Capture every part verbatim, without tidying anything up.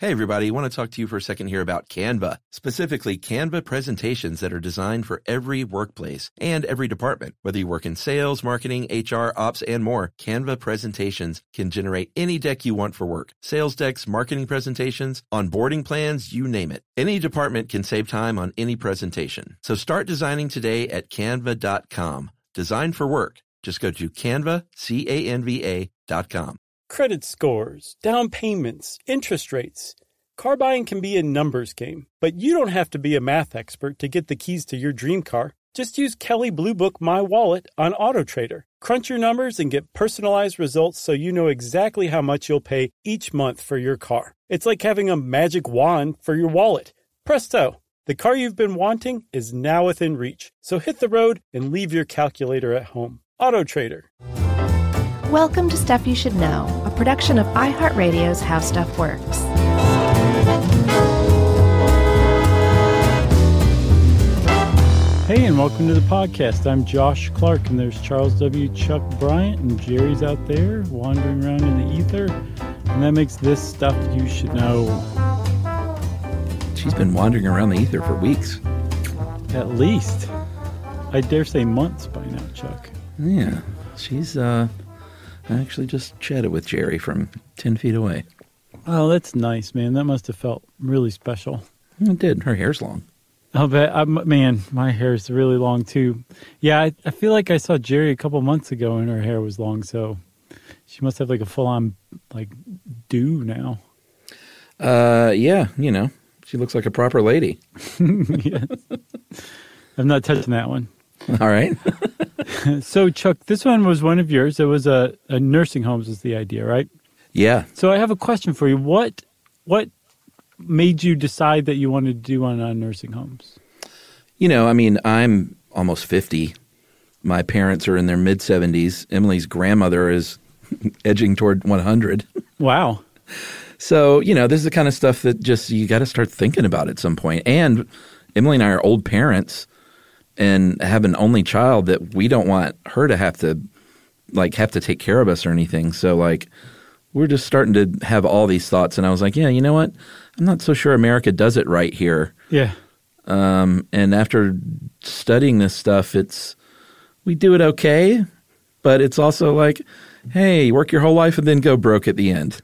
Hey everybody, I want to talk to you for a second here about Canva, specifically Canva presentations that are designed for every workplace and every department. Whether you work in sales, marketing, H R, ops, and more, Canva presentations can generate any deck you want for work. Sales decks, marketing presentations, onboarding plans, you name it. Any department can save time on any presentation. So start designing today at canva dot com. Design for work. Just go to Canva, C A N V A dot com. Credit scores, down payments, interest rates. Car buying can be a numbers game, but you don't have to be a math expert to get the keys to your dream car. Just use Kelley Blue Book My Wallet on AutoTrader. Crunch your numbers and get personalized results so you know exactly how much you'll pay each month for your car. It's like having a magic wand for your wallet. Presto! The car you've been wanting is now within reach. So hit the road and leave your calculator at home. AutoTrader. Welcome to Stuff You Should Know, a production of iHeartRadio's How Stuff Works. Hey, and welcome to the podcast. I'm Josh Clark, and there's Charles W. Chuck Bryant, and Jerry's out there wandering around in the ether, and that makes this Stuff You Should Know. She's been wandering around the ether for weeks. At least. I dare say months by now, Chuck. Yeah, she's, uh... I actually just chatted with Jerry from ten feet away. Oh, that's nice, man. That must have felt really special. It did. Her hair's long. I'll bet. I'm, man, my hair's really long, too. Yeah, I, I feel like I saw Jerry a couple months ago and her hair was long, so she must have like a full-on, like, do now. Uh, yeah, you know, she looks like a proper lady. Yes. I'm not touching that one. All right. So, Chuck, this one was one of yours. It was a, a nursing homes is the idea, right? Yeah. So I have a question for you. What what made you decide that you wanted to do one on nursing homes? You know, I mean, I'm almost fifty. My parents are in their mid-seventies. Emily's grandmother is edging toward one hundred. Wow. So, you know, this is the kind of stuff that just you got to start thinking about at some point. And Emily and I are old parents and have an only child that we don't want her to have to, like, have to take care of us or anything. So, like, we're just starting to have all these thoughts. And I was like, yeah, you know what? I'm not so sure America does it right here. Yeah. Um, and after studying this stuff, it's we do it okay, but it's also like, hey, work your whole life and then go broke at the end.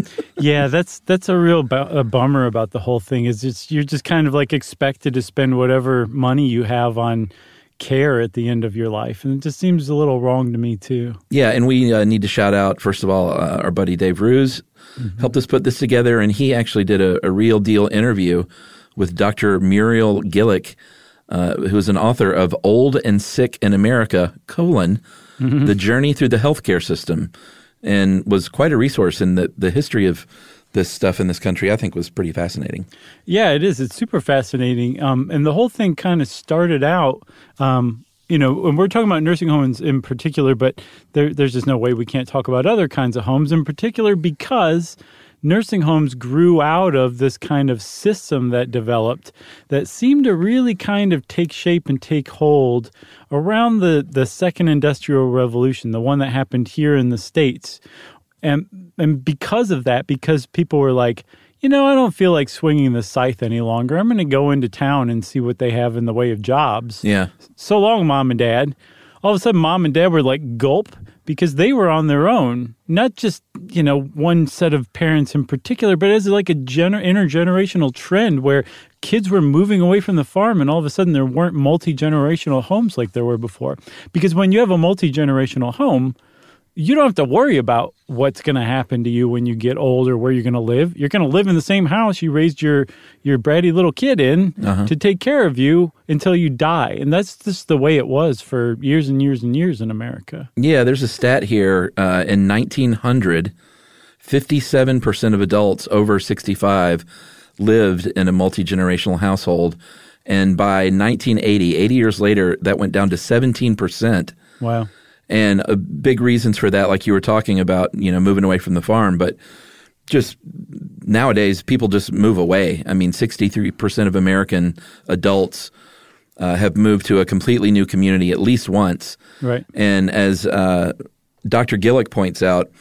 Yeah, that's that's a real bu- a bummer about the whole thing is it's, you're just kind of like expected to spend whatever money you have on care at the end of your life. And it just seems a little wrong to me, too. Yeah, and we uh, need to shout out, first of all, uh, our buddy Dave Ruse mm-hmm. helped us put this together, and he actually did a, a real deal interview with Doctor Muriel Gillick, uh, who is an author of Old and Sick in America, colon, mm-hmm. The Journey Through the Healthcare System, and was quite a resource in the, the history of this stuff in this country. I think was pretty fascinating. Yeah, it is. It's super fascinating. Um, and the whole thing kind of started out, um, you know, and we're talking about nursing homes in particular, but there, there's just no way we can't talk about other kinds of homes in particular because nursing homes grew out of this kind of system that developed that seemed to really kind of take shape and take hold around the, the second industrial revolution, the one that happened here in the States. And and because of that, because people were like, you know, I don't feel like swinging the scythe any longer. I'm going to go into town and see what they have in the way of jobs. Yeah. So long, Mom and Dad. All of a sudden, Mom and Dad were like, gulp, because they were on their own. Not just, you know, one set of parents in particular, but as like a gener- intergenerational trend where kids were moving away from the farm and all of a sudden there weren't multi-generational homes like there were before. Because when you have a multi-generational home, you don't have to worry about what's going to happen to you when you get old or where you're going to live. You're going to live in the same house you raised your, your bratty little kid in uh-huh. to take care of you until you die. And that's just the way it was for years and years and years in America. Yeah, there's a stat here. Uh, in nineteen hundred, fifty-seven percent of adults over sixty-five lived in a multi-generational household. And by nineteen eighty, eighty years later, that went down to seventeen percent. Wow. And uh, big reasons for that, like you were talking about, you know, moving away from the farm. But just nowadays, people just move away. I mean, sixty-three percent of American adults uh, have moved to a completely new community at least once. Right. And as uh, Doctor Gillick points out,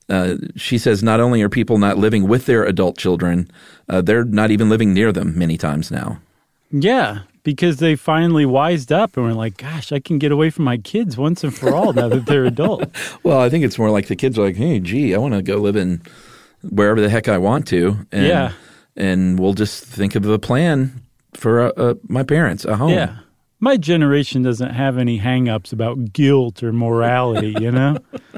uh, she says not only are people not living with their adult children, uh, they're not even living near them many times now. Yeah, because they finally wised up and were like, gosh, I can get away from my kids once and for all now that they're adult. Well, I think it's more like the kids are like, hey, gee, I want to go live in wherever the heck I want to. And, yeah. And we'll just think of a plan for uh, uh, my parents, a home. Yeah. My generation doesn't have any hang-ups about guilt or morality, you know?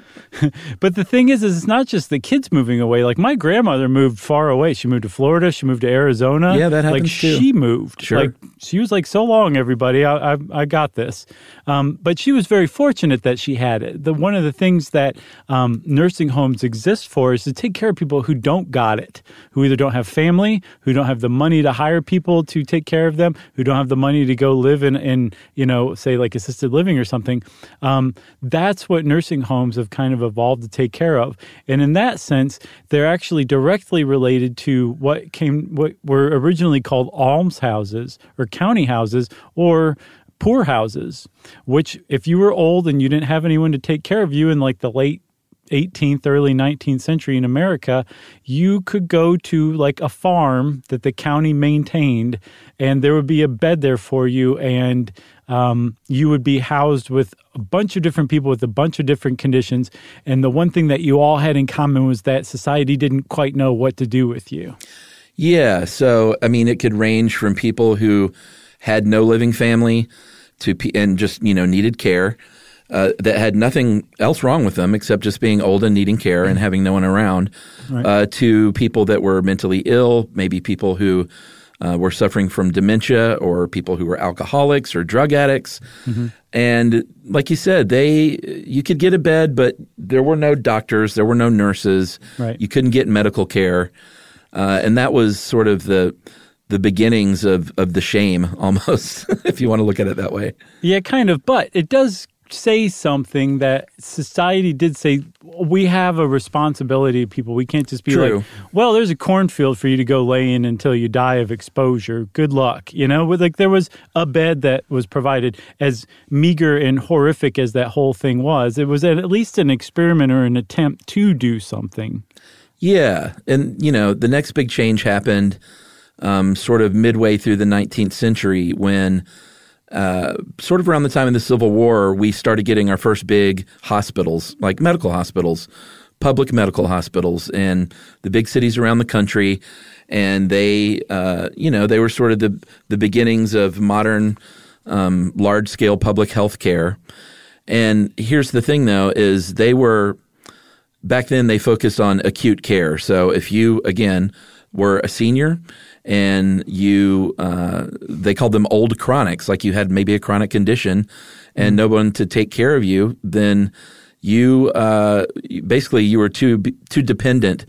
But the thing is, is it's not just the kids moving away. Like my grandmother moved far away. She moved to Florida. She moved to Arizona. Yeah, that happens like, too. She moved. Sure. Like she was like, so long, everybody. I I, I got this. Um, but she was very fortunate that she had it. The one of the things that um, nursing homes exist for is to take care of people who don't got it, who either don't have family, who don't have the money to hire people to take care of them, who don't have the money to go live in, in you know, say like assisted living or something. Um, that's what nursing homes have kind of evolved to take care of. And in that sense, they're actually directly related to what came, what were originally called almshouses or county houses or poor houses, which if you were old and you didn't have anyone to take care of you in like the late eighteenth, early nineteenth century in America, you could go to like a farm that the county maintained and there would be a bed there for you and um, you would be housed with a bunch of different people with a bunch of different conditions. And the one thing that you all had in common was that society didn't quite know what to do with you. Yeah. So, I mean, it could range from people who had no living family to pe- and just, you know, needed care. Uh, that had nothing else wrong with them except just being old and needing care and having no one around, right. uh, to people that were mentally ill, maybe people who uh, were suffering from dementia or people who were alcoholics or drug addicts. Mm-hmm. And like you said, they you could get a bed, but there were no doctors, there were no nurses. Right. You couldn't get medical care. Uh, and that was sort of the the beginnings of, of the shame almost, if you want to look at it that way. Yeah, kind of. But it does say something that society did say, we have a responsibility to people. We can't just be True. like, well, there's a cornfield for you to go lay in until you die of exposure. Good luck. You know, like there was a bed that was provided. As meager and horrific as that whole thing was, it was at least an experiment or an attempt to do something. Yeah. And, you know, the next big change happened um, sort of midway through the nineteenth century when Uh, sort of around the time of the Civil War, we started getting our first big hospitals, like medical hospitals, public medical hospitals in the big cities around the country. And they, uh, you know, they were sort of the, the beginnings of modern um, large-scale public health care. And here's the thing, though, is they were – back then they focused on acute care. So if you, again, were a senior – and you, uh, they called them old chronics, like you had maybe a chronic condition and mm-hmm. no one to take care of you, then you, uh, basically you were too, too dependent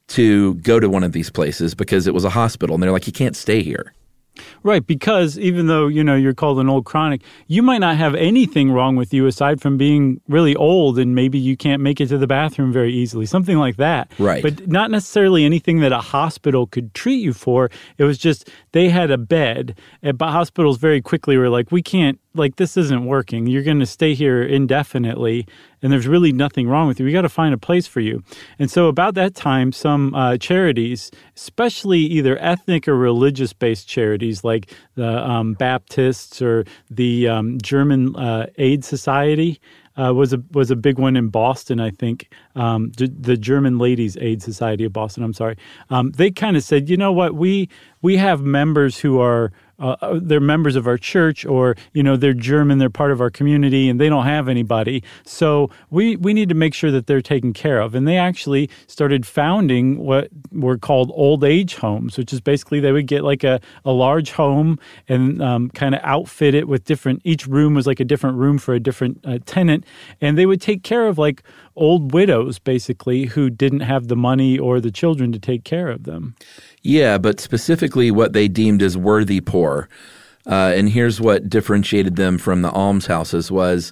to go to one of these places because it was a hospital. And they're like, you can't stay here. Right, because even though, you know, you're called an old chronic, you might not have anything wrong with you aside from being really old and maybe you can't make it to the bathroom very easily, something like that. Right. But not necessarily anything that a hospital could treat you for. It was just they had a bed, but hospitals very quickly were like, we can't, like, this isn't working. You're going to stay here indefinitely, and there's really nothing wrong with you. We got to find a place for you. And so about that time, some uh, charities, especially either ethnic or religious-based charities like the um, Baptists or the um, German uh, Aid Society, Uh, was a was a big one in Boston, I think. Um, the German Ladies Aid Society of Boston. I'm sorry. Um, they kind of said, you know what, we we have members who are uh, they're members of our church, or you know they're German, they're part of our community, and they don't have anybody. So we we need to make sure that they're taken care of. And they actually started founding what were called old age homes, which is basically they would get like a, a large home and um, kind of outfit it with different. Each room was like a different room for a different uh, tenant. And they would take care of like old widows, basically, who didn't have the money or the children to take care of them. Yeah, but specifically what they deemed as worthy poor. Uh, and here's what differentiated them from the almshouses was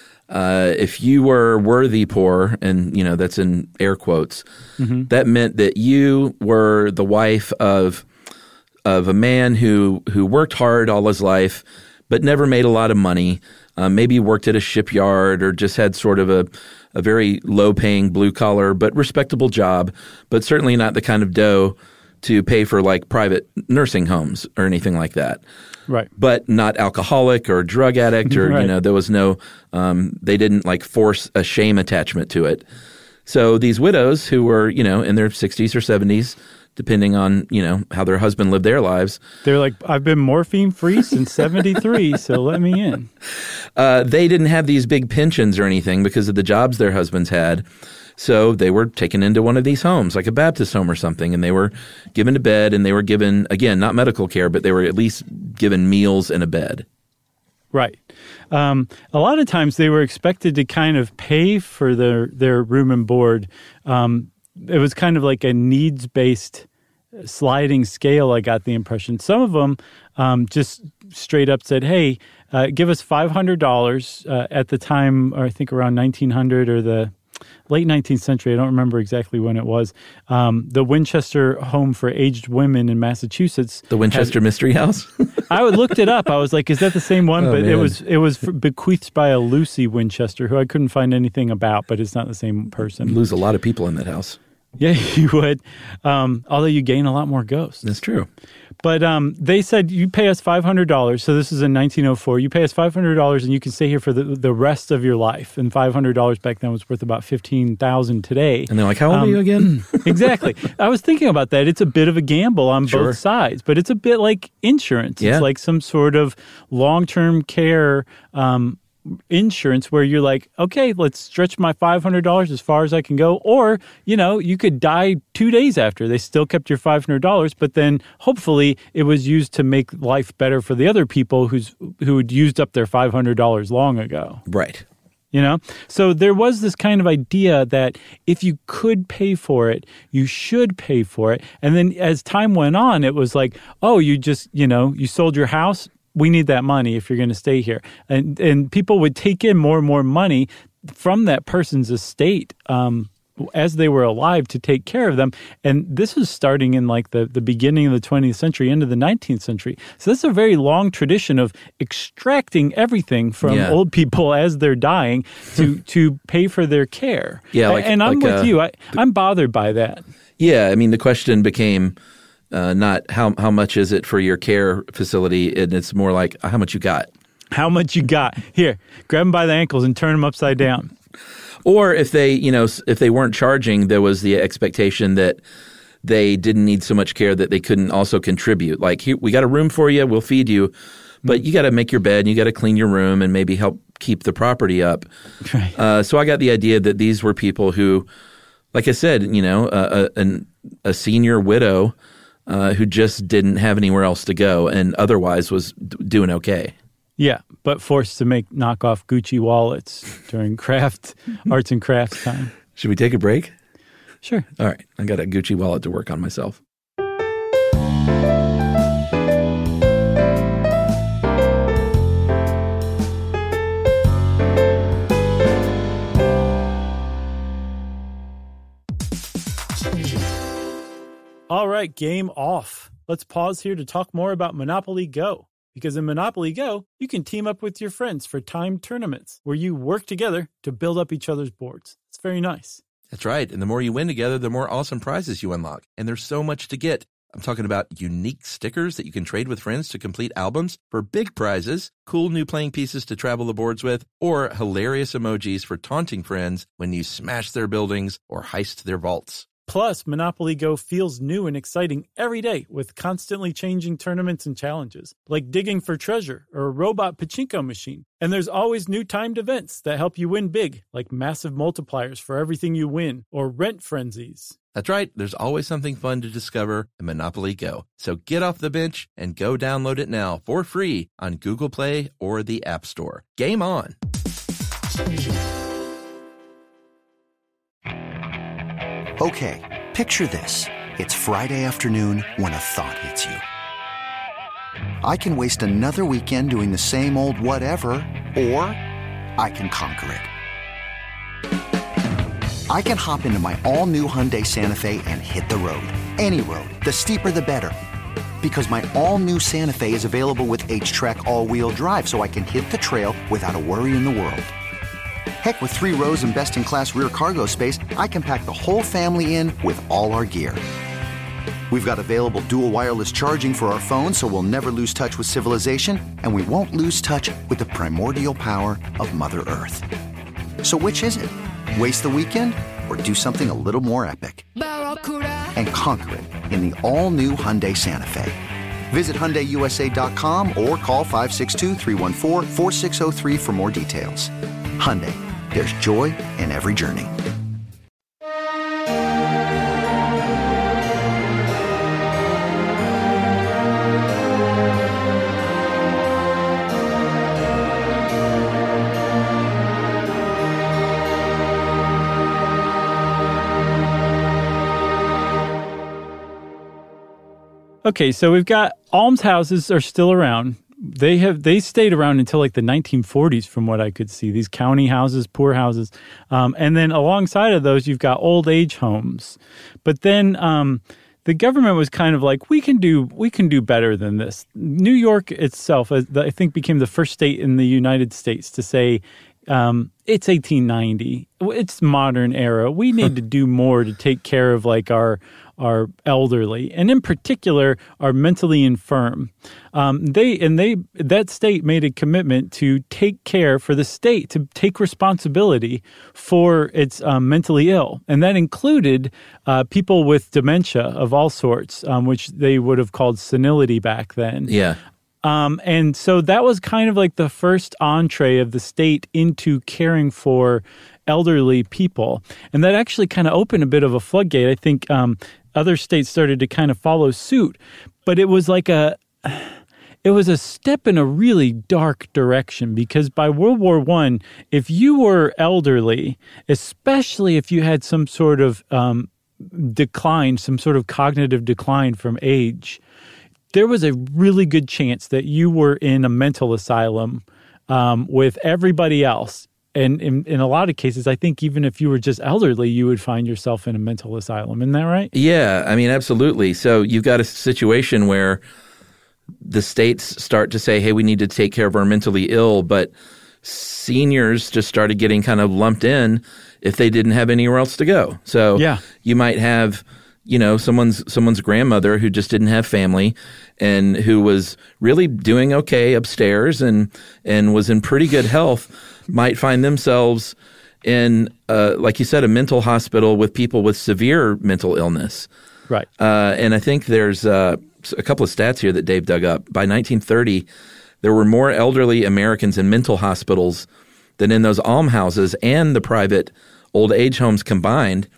uh, if you were worthy poor, and you know that's in air quotes, mm-hmm. that meant that you were the wife of of a man who who worked hard all his life but never made a lot of money. um, maybe worked at a shipyard or just had sort of a, a very low-paying blue-collar but respectable job, but certainly not the kind of dough to pay for like private nursing homes or anything like that. Right. But not alcoholic or drug addict or, right. you know, there was no um, – they didn't like force a shame attachment to it. So these widows who were, you know, in their sixties or seventies – depending on, you know, how their husband lived their lives. They're like, I've been morphine-free since seventy-three, so let me in. Uh, they didn't have these big pensions or anything because of the jobs their husbands had. So they were taken into one of these homes, like a Baptist home or something, and they were given to bed, and they were given, again, not medical care, but they were at least given meals and a bed. Right. Um, a lot of times they were expected to kind of pay for their, their room and board. Um It was kind of like a needs-based sliding scale, I got the impression. Some of them um, just straight up said, hey, uh, give us five hundred dollars uh, at the time, or I think around nineteen hundred or the late nineteenth century. I don't remember exactly when it was. Um, the Winchester Home for Aged Women in Massachusetts. The Winchester had, Mystery House? I looked it up. I was like, is that the same one? Oh, but man. it was it was bequeathed by a Lucy Winchester, who I couldn't find anything about, but it's not the same person. You lose a lot of people in that house. Yeah, you would. Um, although you gain a lot more ghosts. That's true. But um, they said, you pay us five hundred dollars. So this is in nineteen oh four. You pay us five hundred dollars and you can stay here for the, the rest of your life. And five hundred dollars back then was worth about fifteen thousand dollars today. And they're like, how old um, are you again? Exactly. I was thinking about that. It's a bit of a gamble on Sure. both sides, but it's a bit like insurance. Yeah. It's like some sort of long-term care um insurance where you're like, okay, let's stretch my five hundred dollars as far as I can go. Or, you know, you could die two days after. They still kept your five hundred dollars, but then hopefully it was used to make life better for the other people who's who had used up their five hundred dollars long ago. Right. You know? So there was this kind of idea that if you could pay for it, you should pay for it. And then as time went on, it was like, oh, you just, you know, you sold your house. We need that money if you're going to stay here. And and people would take in more and more money from that person's estate um, as they were alive to take care of them. And this was starting in like the, the beginning of the twentieth century into the nineteenth century. So this is a very long tradition of extracting everything from Yeah. old people as they're dying to to pay for their care. Yeah, like- and I'm like, with uh, you. I, I'm bothered by that. Yeah, I mean, the question became uh, not how how much is it for your care facility, and it's more like how much you got. How much you got? Here, grab them by the ankles and turn them upside down. Or if they, you know, if they weren't charging, there was the expectation that they didn't need so much care that they couldn't also contribute. Like, here, we got a room for you, we'll feed you, but you got to make your bed, and you got to clean your room, and maybe help keep the property up. Right. Uh, so I got the idea that these were people who, like I said, you know, a, a, a senior widow uh, who just didn't have anywhere else to go, and otherwise was d- doing okay. Yeah, but forced to make knockoff Gucci wallets during craft, arts and crafts time. Should we take a break? Sure. All right. I got a Gucci wallet to work on myself. All right, game off. Let's pause here to talk more about Monopoly Go. Because in Monopoly Go, you can team up with your friends for timed tournaments where you work together to build up each other's boards. It's very nice. That's right. And the more you win together, the more awesome prizes you unlock. And there's so much to get. I'm talking about unique stickers that you can trade with friends to complete albums for big prizes, cool new playing pieces to travel the boards with, or hilarious emojis for taunting friends when you smash their buildings or heist their vaults. Plus, Monopoly Go feels new and exciting every day with constantly changing tournaments and challenges, like digging for treasure or a robot pachinko machine. And there's always new timed events that help you win big, like massive multipliers for everything you win or rent frenzies. That's right. There's always something fun to discover in Monopoly Go. So get off the bench and go download it now for free on Google Play or the App Store. Game on! Okay, picture this. It's Friday afternoon when a thought hits you. I can waste another weekend doing the same old whatever, or I can conquer it. I can hop into my all-new Hyundai Santa Fe and hit the road. Any road. The steeper, the better. Because my all-new Santa Fe is available with H-Track all-wheel drive, so I can hit the trail without a worry in the world. Heck, with three rows and best-in-class rear cargo space, I can pack the whole family in with all our gear. We've got available dual wireless charging for our phones, so we'll never lose touch with civilization, and we won't lose touch with the primordial power of Mother Earth. So which is it? Waste the weekend or do something a little more epic? And conquer it in the all-new Hyundai Santa Fe. Visit Hyundai U S A dot com or call five six two, three one four, four six zero three for more details. Hyundai, there's joy in every journey. Okay, so we've got almshouses are still around. They have they stayed around until like the nineteen forties, from what I could see. These county houses, poor houses, um, and then alongside of those, you've got old age homes. But then um, the government was kind of like, we can do we can do better than this. New York itself, I think, became the first state in the United States to say, Um, it's eighteen ninety. It's modern era. We need to do more to take care of like our our elderly, and in particular, our mentally infirm. Um, they and they that state made a commitment to take care for the state to take responsibility for its um, mentally ill, and that included uh, people with dementia of all sorts, um, which they would have called senility back then. Yeah. Um, and so that was kind of like the first entree of the state into caring for elderly people. And that actually kind of opened a bit of a floodgate. I think um, other states started to kind of follow suit. But it was like a... It was a step in a really dark direction, because by World War One, if you were elderly, especially if you had some sort of um, decline, some sort of cognitive decline from age, there was a really good chance that you were in a mental asylum um, with everybody else. And in, in a lot of cases, I think even if you were just elderly, you would find yourself in a mental asylum. Isn't that right? Yeah, I mean, absolutely. So you've got a situation where the states start to say, hey, we need to take care of our mentally ill, but seniors just started getting kind of lumped in if they didn't have anywhere else to go. So yeah. You might have, you know, someone's someone's grandmother who just didn't have family and who was really doing okay upstairs and and was in pretty good health, might find themselves in, uh, like you said, a mental hospital with people with severe mental illness. Right. Uh, and I think there's uh, a couple of stats here that Dave dug up. By nineteen thirty, there were more elderly Americans in mental hospitals than in those almhouses and the private old age homes combined.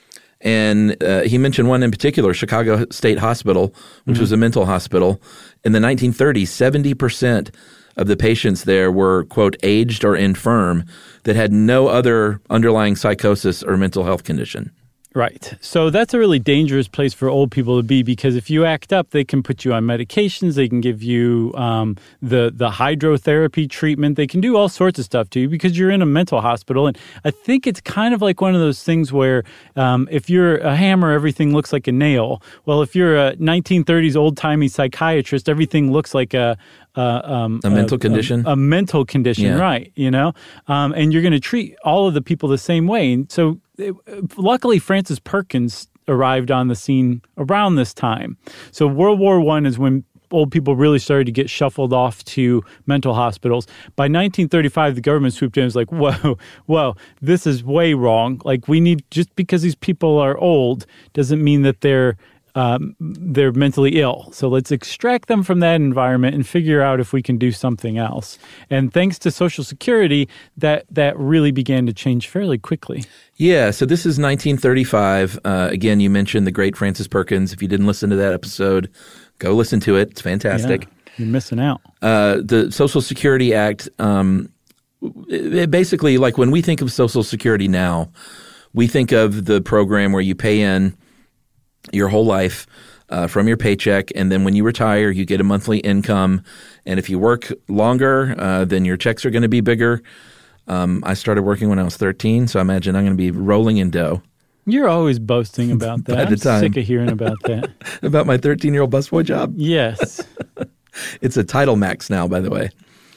And uh, he mentioned one in particular, Chicago State Hospital, which mm-hmm. was a mental hospital. In the nineteen thirties, seventy percent of the patients there were, quote, aged or infirm that had no other underlying psychosis or mental health condition. Right. So that's a really dangerous place for old people to be, because if you act up, they can put you on medications. They can give you um, the the hydrotherapy treatment. They can do all sorts of stuff to you because you're in a mental hospital. And I think it's kind of like one of those things where um, if you're a hammer, everything looks like a nail. Well, if you're a nineteen thirties old-timey psychiatrist, everything looks like a Uh, um, a mental a, condition, a, a mental condition, yeah. Right? You know, um, and you're going to treat all of the people the same way. And so, it, luckily, Frances Perkins arrived on the scene around this time. So, World War One is when old people really started to get shuffled off to mental hospitals. By nineteen thirty-five, the government swooped in and was like, "Whoa, whoa, this is way wrong. Like, we need just because these people are old doesn't mean that they're." Um, they're mentally ill. So let's extract them from that environment and figure out if we can do something else. And thanks to Social Security, that that really began to change fairly quickly. Yeah, so this is nineteen thirty-five. Uh, again, you mentioned the great Frances Perkins. If you didn't listen to that episode, go listen to it. It's fantastic. Yeah, you're missing out. Uh, the Social Security Act, um, it, it basically, like when we think of Social Security now, we think of the program where you pay in your whole life uh, from your paycheck, and then when you retire, you get a monthly income. And if you work longer, uh, then your checks are going to be bigger. Um, I started working when I was thirteen, so I imagine I'm going to be rolling in dough. You're always boasting about that. By the I'm time. sick of hearing about that. About my thirteen-year-old busboy job? Yes. It's a Title Max now, by the way.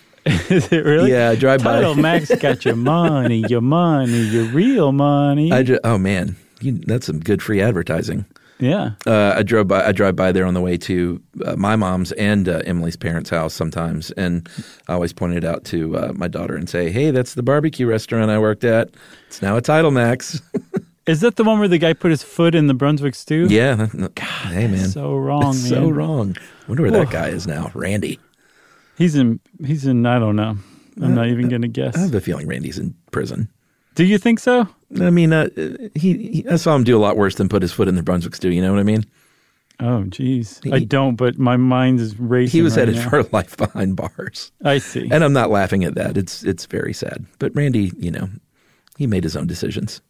Is it really? Yeah, I drive by. Title Max got your money, your money, your real money. I ju- oh, man. You, that's some good free advertising. Yeah. Uh, I drove by. I drive by there on the way to uh, my mom's and uh, Emily's parents' house sometimes, and I always point it out to uh, my daughter and say, "Hey, that's the barbecue restaurant I worked at. It's now a Title Max." Is that the one where the guy put his foot in the Brunswick stew? Yeah. That, no, God, hey, man. So wrong, that's man. So wrong. Wonder where that guy is now. Randy. He's in. He's in. I don't know. I'm not even going to guess. I have a feeling Randy's in prison. Do you think so? I mean, uh, he, he. I saw him do a lot worse than put his foot in the Brunswick stew. You know what I mean? Oh, geez. I don't, but my mind is racing. He was right headed now. for life behind bars. I see. And I'm not laughing at that. It's it's very sad. But Randy, you know, he made his own decisions.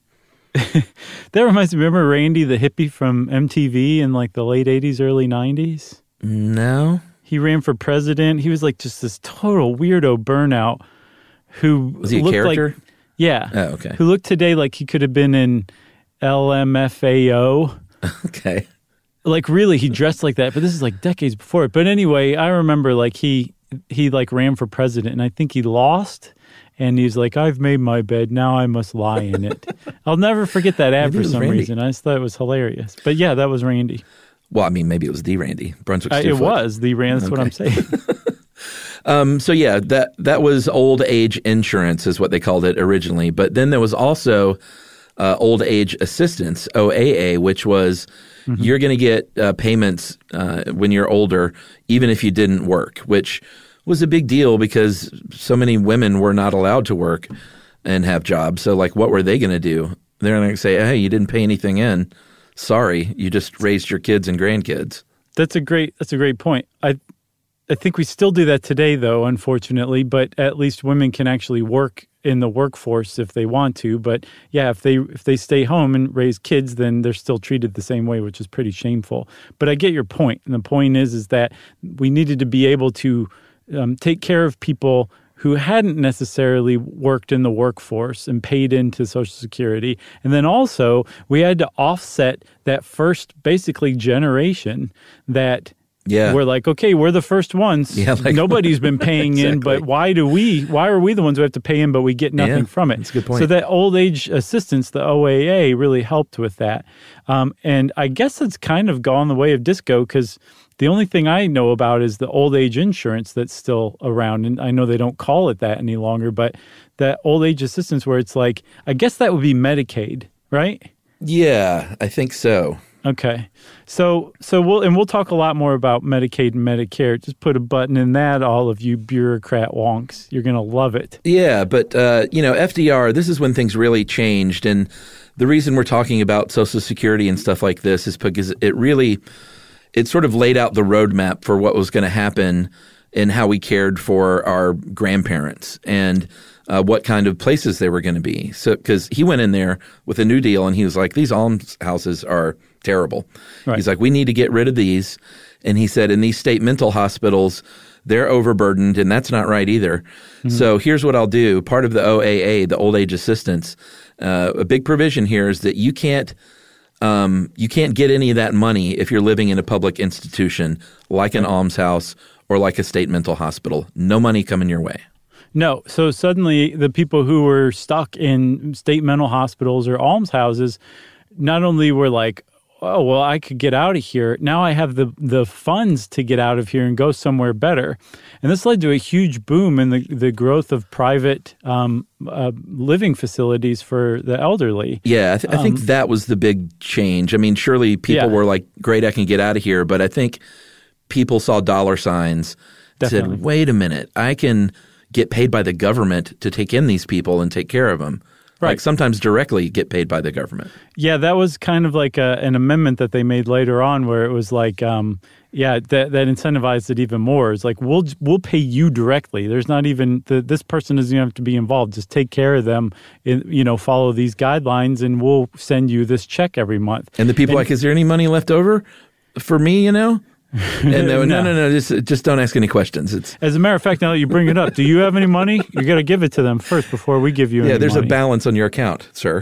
That reminds me. Remember Randy, the hippie from M T V in like the late eighties, early nineties? No. He ran for president. He was like just this total weirdo burnout who Was he a looked character? like, yeah. Oh, okay. Who looked today like he could have been in L M F A O. Okay. Like really, he dressed like that, but this is like decades before it. But anyway, I remember like he he like ran for president, and I think he lost. And he's like, "I've made my bed, now I must lie in it." I'll never forget that ad Maybe it for was some Randy. reason. I just thought it was hilarious. But yeah, that was Randy. Well, I mean, maybe it was the Randy Brunswick. Uh, stew it foot. was the Randy. That's what I'm Okay. saying. Um, so yeah, that that was old age insurance, is what they called it originally. But then there was also uh, old age assistance, O A A, which was mm-hmm. you're going to get uh, payments uh, when you're older, even if you didn't work, which was a big deal because so many women were not allowed to work and have jobs. So like, what were they going to do? They're going to say, "Hey, you didn't pay anything in. Sorry, you just raised your kids and grandkids." That's a great. That's a great point. I, I think we still do that today, though, unfortunately. But at least women can actually work in the workforce if they want to. But yeah, if they if they stay home and raise kids, then they're still treated the same way, which is pretty shameful. But I get your point, and the point is, is that we needed to be able to um, take care of people who hadn't necessarily worked in the workforce and paid into Social Security. And then also we had to offset that first basically generation that Yeah. we're like, okay, we're the first ones. Yeah, like- Nobody's been paying in, Exactly. but why do we, why are we the ones who have to pay in, but we get nothing Yeah, from it? that's a good point. So that old age assistance, the O A A, really helped with that. Um, and I guess it's kind of gone the way of disco because the only thing I know about is the old age insurance that's still around. And I know they don't call it that any longer, but that old age assistance where it's like, I guess that would be Medicaid, right? Yeah, I think so. Okay. So so we'll and we'll talk a lot more about Medicaid and Medicare. Just put a button in that, all of you bureaucrat wonks. You're going to love it. Yeah, but, uh, you know, F D R, this is when things really changed. And the reason we're talking about Social Security and stuff like this is because it really – it sort of laid out the roadmap for what was going to happen and how we cared for our grandparents and uh, what kind of places they were going to be. So because he went in there with a new deal and he was like, these almshouses are terrible. Right. He's like, we need to get rid of these. And he said, in these state mental hospitals, they're overburdened, and that's not right either. Mm-hmm. So here's what I'll do. Part of the O A A, the old age assistance, uh, a big provision here is that you can't um, you can't get any of that money if you're living in a public institution like an almshouse or like a state mental hospital. No money coming your way. No. So suddenly the people who were stuck in state mental hospitals or almshouses not only were like, oh, well, I could get out of here. Now I have the the funds to get out of here and go somewhere better. And this led to a huge boom in the, the growth of private um, uh, living facilities for the elderly. Yeah, I, th- I think that was the big change. I mean, surely people Yeah. were like, great, I can get out of here. But I think people saw dollar signs, Definitely. said, wait a minute, I can get paid by the government to take in these people and take care of them. Right. Like sometimes directly get paid by the government. Yeah, that was kind of like a, an amendment that they made later on where it was like, um, yeah, that, that incentivized it even more. It's like, we'll we'll pay you directly. There's not even, the, this person doesn't even have to be involved. Just take care of them, in, you know, follow these guidelines, and we'll send you this check every month. And the people And- like, is there any money left over for me, you know? And they were, no, No. no, no, just just don't ask any questions. It's As a matter of fact, now that you bring it up, do you have any money? You got to give it to them first before we give you yeah, any there's money. a balance on your account, sir.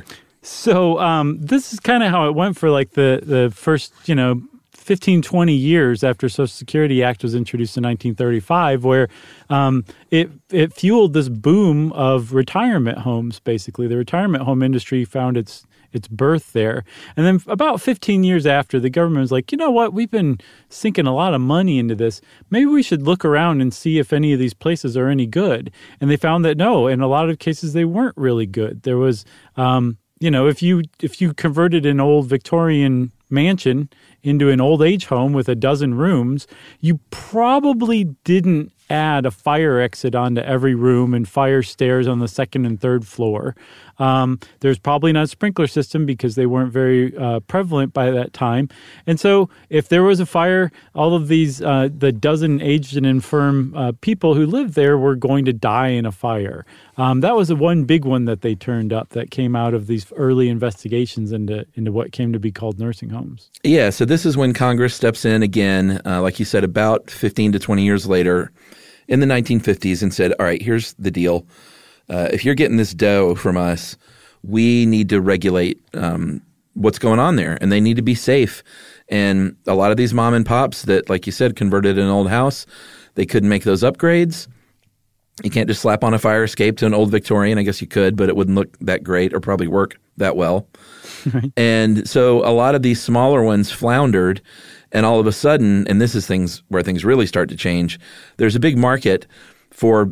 So um, this is kind of how it went for like the, the first, you know, fifteen, twenty years after Social Security Act was introduced in nineteen thirty-five, where um, it it fueled this boom of retirement homes, basically. The retirement home industry found its its birth there. And then about fifteen years after, the government was like, you know what, we've been sinking a lot of money into this. Maybe we should look around and see if any of these places are any good. And they found that no, in a lot of cases, they weren't really good. There was, um, you know, if you if you converted an old Victorian mansion into an old age home with a dozen rooms, you probably didn't add a fire exit onto every room and fire stairs on the second and third floor. Um, there's probably not a sprinkler system because they weren't very uh, prevalent by that time. And so if there was a fire, all of these, uh, the dozen aged and infirm uh, people who lived there were going to die in a fire. Um, that was the one big one that they turned up that came out of these early investigations into, into what came to be called nursing homes. Yeah, so this is when Congress steps in again, uh, like you said, about fifteen to twenty years later in the nineteen fifties and said, all right, here's the deal. Uh, if you're getting this dough from us, we need to regulate um, what's going on there, and they need to be safe. And a lot of these mom and pops that, like you said, converted an old house, they couldn't make those upgrades. You can't just slap on a fire escape to an old Victorian. I guess you could, but it wouldn't look that great or probably work that well. Right. And so a lot of these smaller ones floundered, and all of a sudden, and this is things where things really start to change, there's a big market for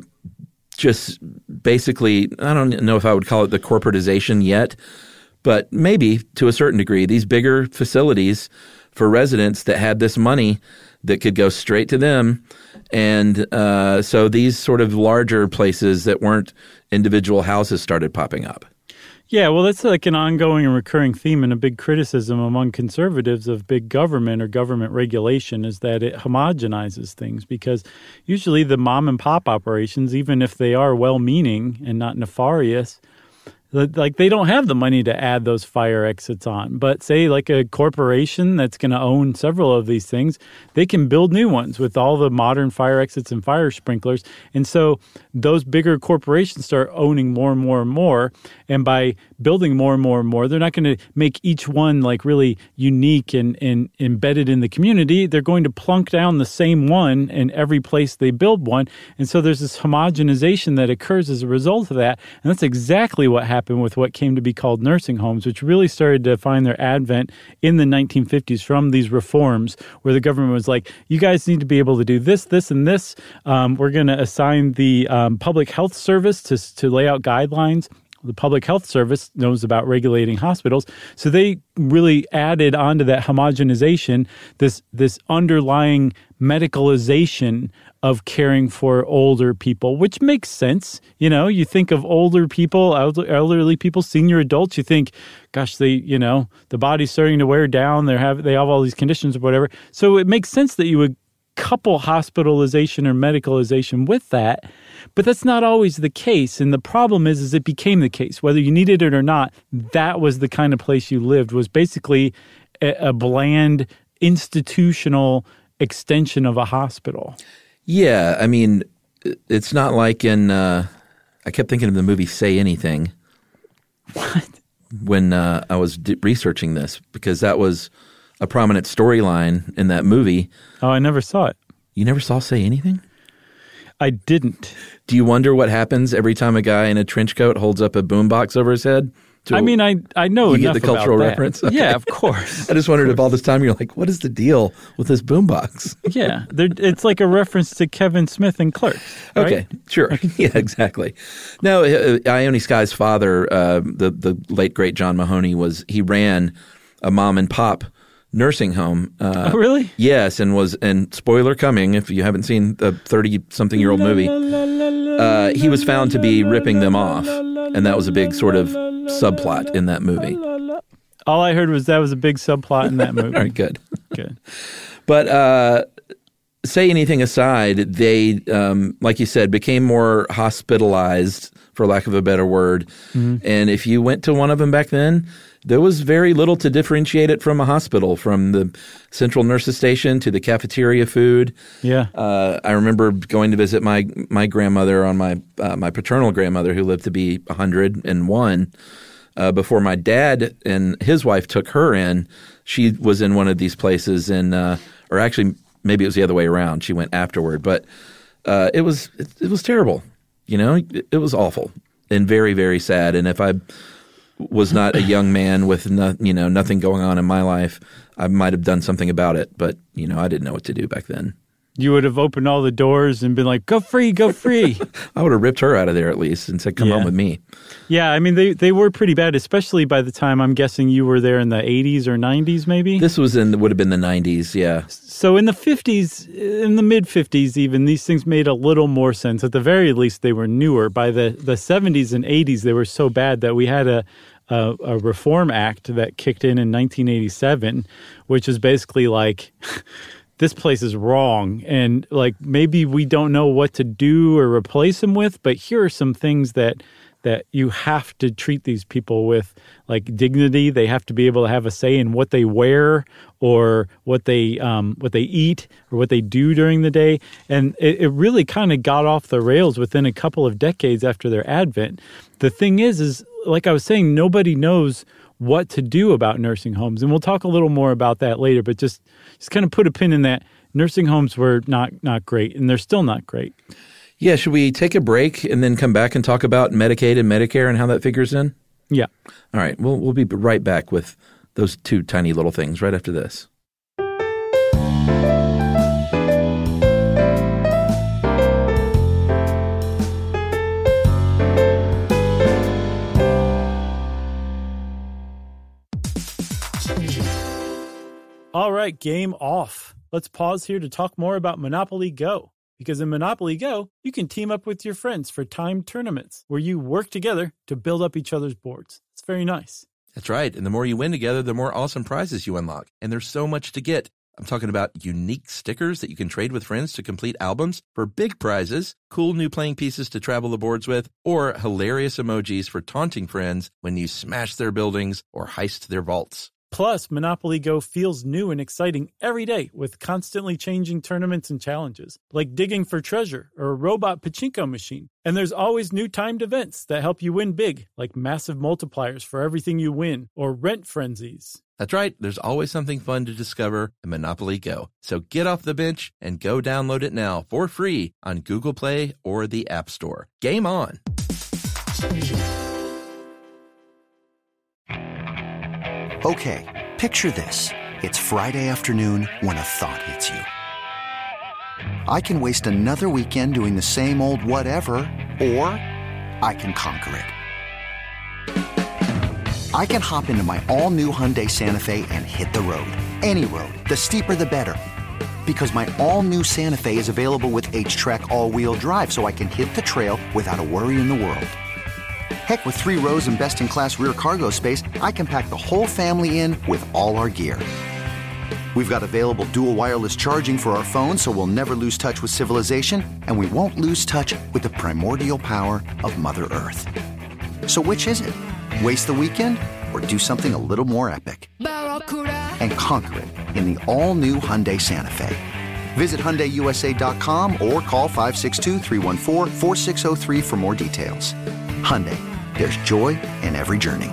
just basically, I don't know if I would call it the corporatization yet, but maybe to a certain degree, these bigger facilities for residents that had this money that could go straight to them. And uh, so these sort of larger places that weren't individual houses started popping up. Yeah, well, that's like an ongoing and recurring theme and a big criticism among conservatives of big government or government regulation is that it homogenizes things, because usually the mom and pop operations, even if they are well-meaning and not nefarious, like they don't have the money to add those fire exits on. But say like a corporation that's going to own several of these things, they can build new ones with all the modern fire exits and fire sprinklers. And so those bigger corporations start owning more and more and more. And by building more and more and more, they're not going to make each one like really unique and, and embedded in the community. They're going to plunk down the same one in every place they build one. And so there's this homogenization that occurs as a result of that. And that's exactly what happened with what came to be called nursing homes, which really started to find their advent in the nineteen fifties from these reforms where the government was like, you guys need to be able to do this, this, and this. Um, we're going to assign the um, public health service to, to lay out guidelines. The Public Health Service knows about regulating hospitals. So they really added onto that homogenization this this underlying medicalization of caring for older people, which makes sense. You know, you think of older people, elderly people, senior adults, you think, gosh, they, you know, the body's starting to wear down. They have they have all these conditions or whatever. So it makes sense that you would couple hospitalization or medicalization with that. But that's not always the case. And the problem is, is it became the case. Whether you needed it or not, that was the kind of place you lived, was basically a, a bland institutional extension of a hospital. Yeah. I mean, it's not like in, uh, I kept thinking of the movie Say Anything. What? When uh, I was d- researching this, because that was a prominent storyline in that movie. Oh, I never saw it. You never saw Say Anything? I didn't. Do you wonder what happens every time a guy in a trench coat holds up a boombox over his head? I mean, I I know you enough get the cultural about reference. That. Okay. Yeah, of course. I just wondered if all this time you're like, what is the deal with this boombox? Yeah, it's like a reference to Kevin Smith and Clerks. Right? Okay, sure. Yeah, exactly. No, uh, Ione Skye's father, uh, the the late great John Mahoney, was he ran a mom and pop nursing home. Uh, oh, really? Yes, and was and spoiler coming if you haven't seen the thirty-something-year-old movie. Uh, he was found to be ripping them off, and that was a big sort of subplot in that movie. All I heard was that was a big subplot in that movie. All right, good. Good. But uh, Say Anything aside, they, um, like you said, became more hospitalized, for lack of a better word. Mm-hmm. And if you went to one of them back then, there was very little to differentiate it from a hospital, from the central nurses station to the cafeteria food. Yeah. Uh, I remember going to visit my my grandmother on my uh, my paternal grandmother, who lived to be one hundred and one. uh, before my dad and his wife took her in. She was in one of these places, and uh, or actually maybe it was the other way around. She went afterward, but uh, it was it, it was terrible. You know, it, it was awful and very, very sad. And if I was not a young man with no, you know nothing going on in my life, I might have done something about it. But you know, I didn't know what to do back then. You would have opened all the doors and been like, go free, go free. I would have ripped her out of there at least and said, come yeah. home with me. Yeah, I mean, they, they were pretty bad, especially by the time I'm guessing you were there in the eighties or nineties maybe? This was in would have been the nineties, yeah. So in the fifties, in the mid-fifties even, these things made a little more sense. At the very least, they were newer. By the, the seventies and eighties, they were so bad that we had a, a, a Reform Act that kicked in in nineteen eighty-seven, which is basically like... this place is wrong, and like maybe we don't know what to do or replace them with, but here are some things that that you have to treat these people with, like dignity. They have to be able to have a say in what they wear or what they um, what they eat or what they do during the day. And it, it really kind of got off the rails within a couple of decades after their advent. The thing is, is like I was saying, nobody knows what to do about nursing homes. And we'll talk a little more about that later, but just, just kind of put a pin in that. Nursing homes were not, not great, and they're still not great. Yeah, should we take a break and then come back and talk about Medicaid and Medicare and how that figures in? Yeah. All right, we'll, we'll be right back with those two tiny little things right after this. All right, game off. Let's pause here to talk more about Monopoly Go. Because in Monopoly Go, you can team up with your friends for timed tournaments where you work together to build up each other's boards. It's very nice. That's right. And the more you win together, the more awesome prizes you unlock. And there's so much to get. I'm talking about unique stickers that you can trade with friends to complete albums for big prizes, cool new playing pieces to travel the boards with, or hilarious emojis for taunting friends when you smash their buildings or heist their vaults. Plus, Monopoly Go feels new and exciting every day with constantly changing tournaments and challenges, like digging for treasure or a robot pachinko machine. And there's always new timed events that help you win big, like massive multipliers for everything you win or rent frenzies. That's right. There's always something fun to discover in Monopoly Go. So get off the bench and go download it now for free on Google Play or the App Store. Game on! Okay, picture this. It's Friday afternoon when a thought hits you. I can waste another weekend doing the same old whatever, or I can conquer it. I can hop into my all-new Hyundai Santa Fe and hit the road. Any road. The steeper, the better. Because my all-new Santa Fe is available with H-Track all-wheel drive, so I can hit the trail without a worry in the world. Heck, with three rows and best-in-class rear cargo space, I can pack the whole family in with all our gear. We've got available dual wireless charging for our phones, so we'll never lose touch with civilization, and we won't lose touch with the primordial power of Mother Earth. So which is it? Waste the weekend or do something a little more epic? And conquer it in the all-new Hyundai Santa Fe. Visit Hyundai U S A dot com or call five six two, three one four, four six zero three for more details. Hyundai, there's joy in every journey.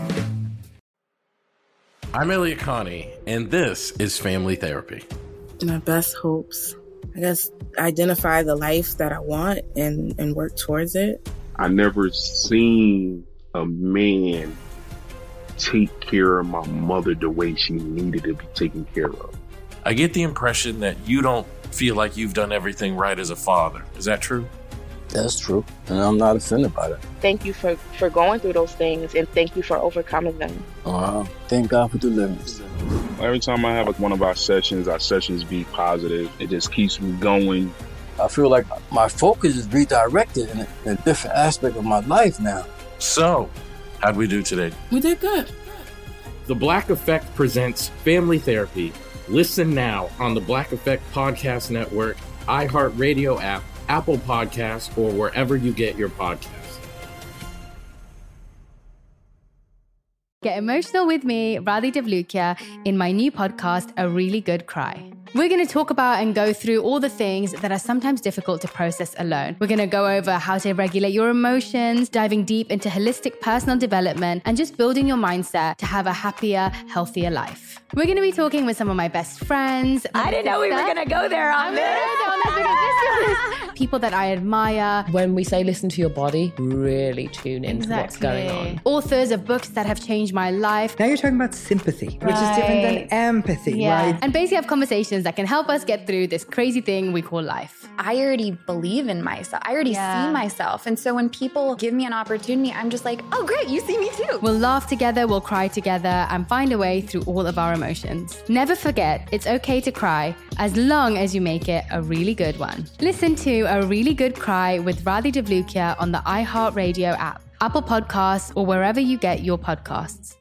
I'm Elliot Connie, and this is Family Therapy. My best hopes, I guess, identify the life that I want and, and work towards it. I never seen a man take care of my mother the way she needed to be taken care of. I get the impression that you don't feel like you've done everything right as a father. Is that true? That's true, and I'm not offended by that. Thank you for, for going through those things, and thank you for overcoming them. Wow. Thank God for deliverance. Every time I have like one of our sessions, our sessions be positive. It just keeps me going. I feel like my focus is redirected in a, in a different aspect of my life now. So, how'd we do today? We did good. The Black Effect presents Family Therapy. Listen now on the Black Effect Podcast Network, iHeartRadio app, Apple Podcasts, or wherever you get your podcasts. Get emotional with me, Radhi Devlukia, in my new podcast, A Really Good Cry. We're going to talk about and go through all the things that are sometimes difficult to process alone. We're going to go over how to regulate your emotions, diving deep into holistic personal development, and just building your mindset to have a happier, healthier life. We're going to be talking with some of my best friends. I didn't know we were going to go there on this. People that I admire. When we say listen to your body, really tune into exactly. what's going on. Authors of books that have changed my life. Now you're talking about sympathy, right. which is different than empathy, yeah. right? And basically have conversations that can help us get through this crazy thing we call life. I already believe in myself. I already yeah. see myself. And so when people give me an opportunity, I'm just like, oh, great, you see me too. We'll laugh together, we'll cry together, and find a way through all of our emotions. Never forget, it's okay to cry as long as you make it a really good one. Listen to A Really Good Cry with Radhi Devlukia on the iHeartRadio app, Apple Podcasts, or wherever you get your podcasts.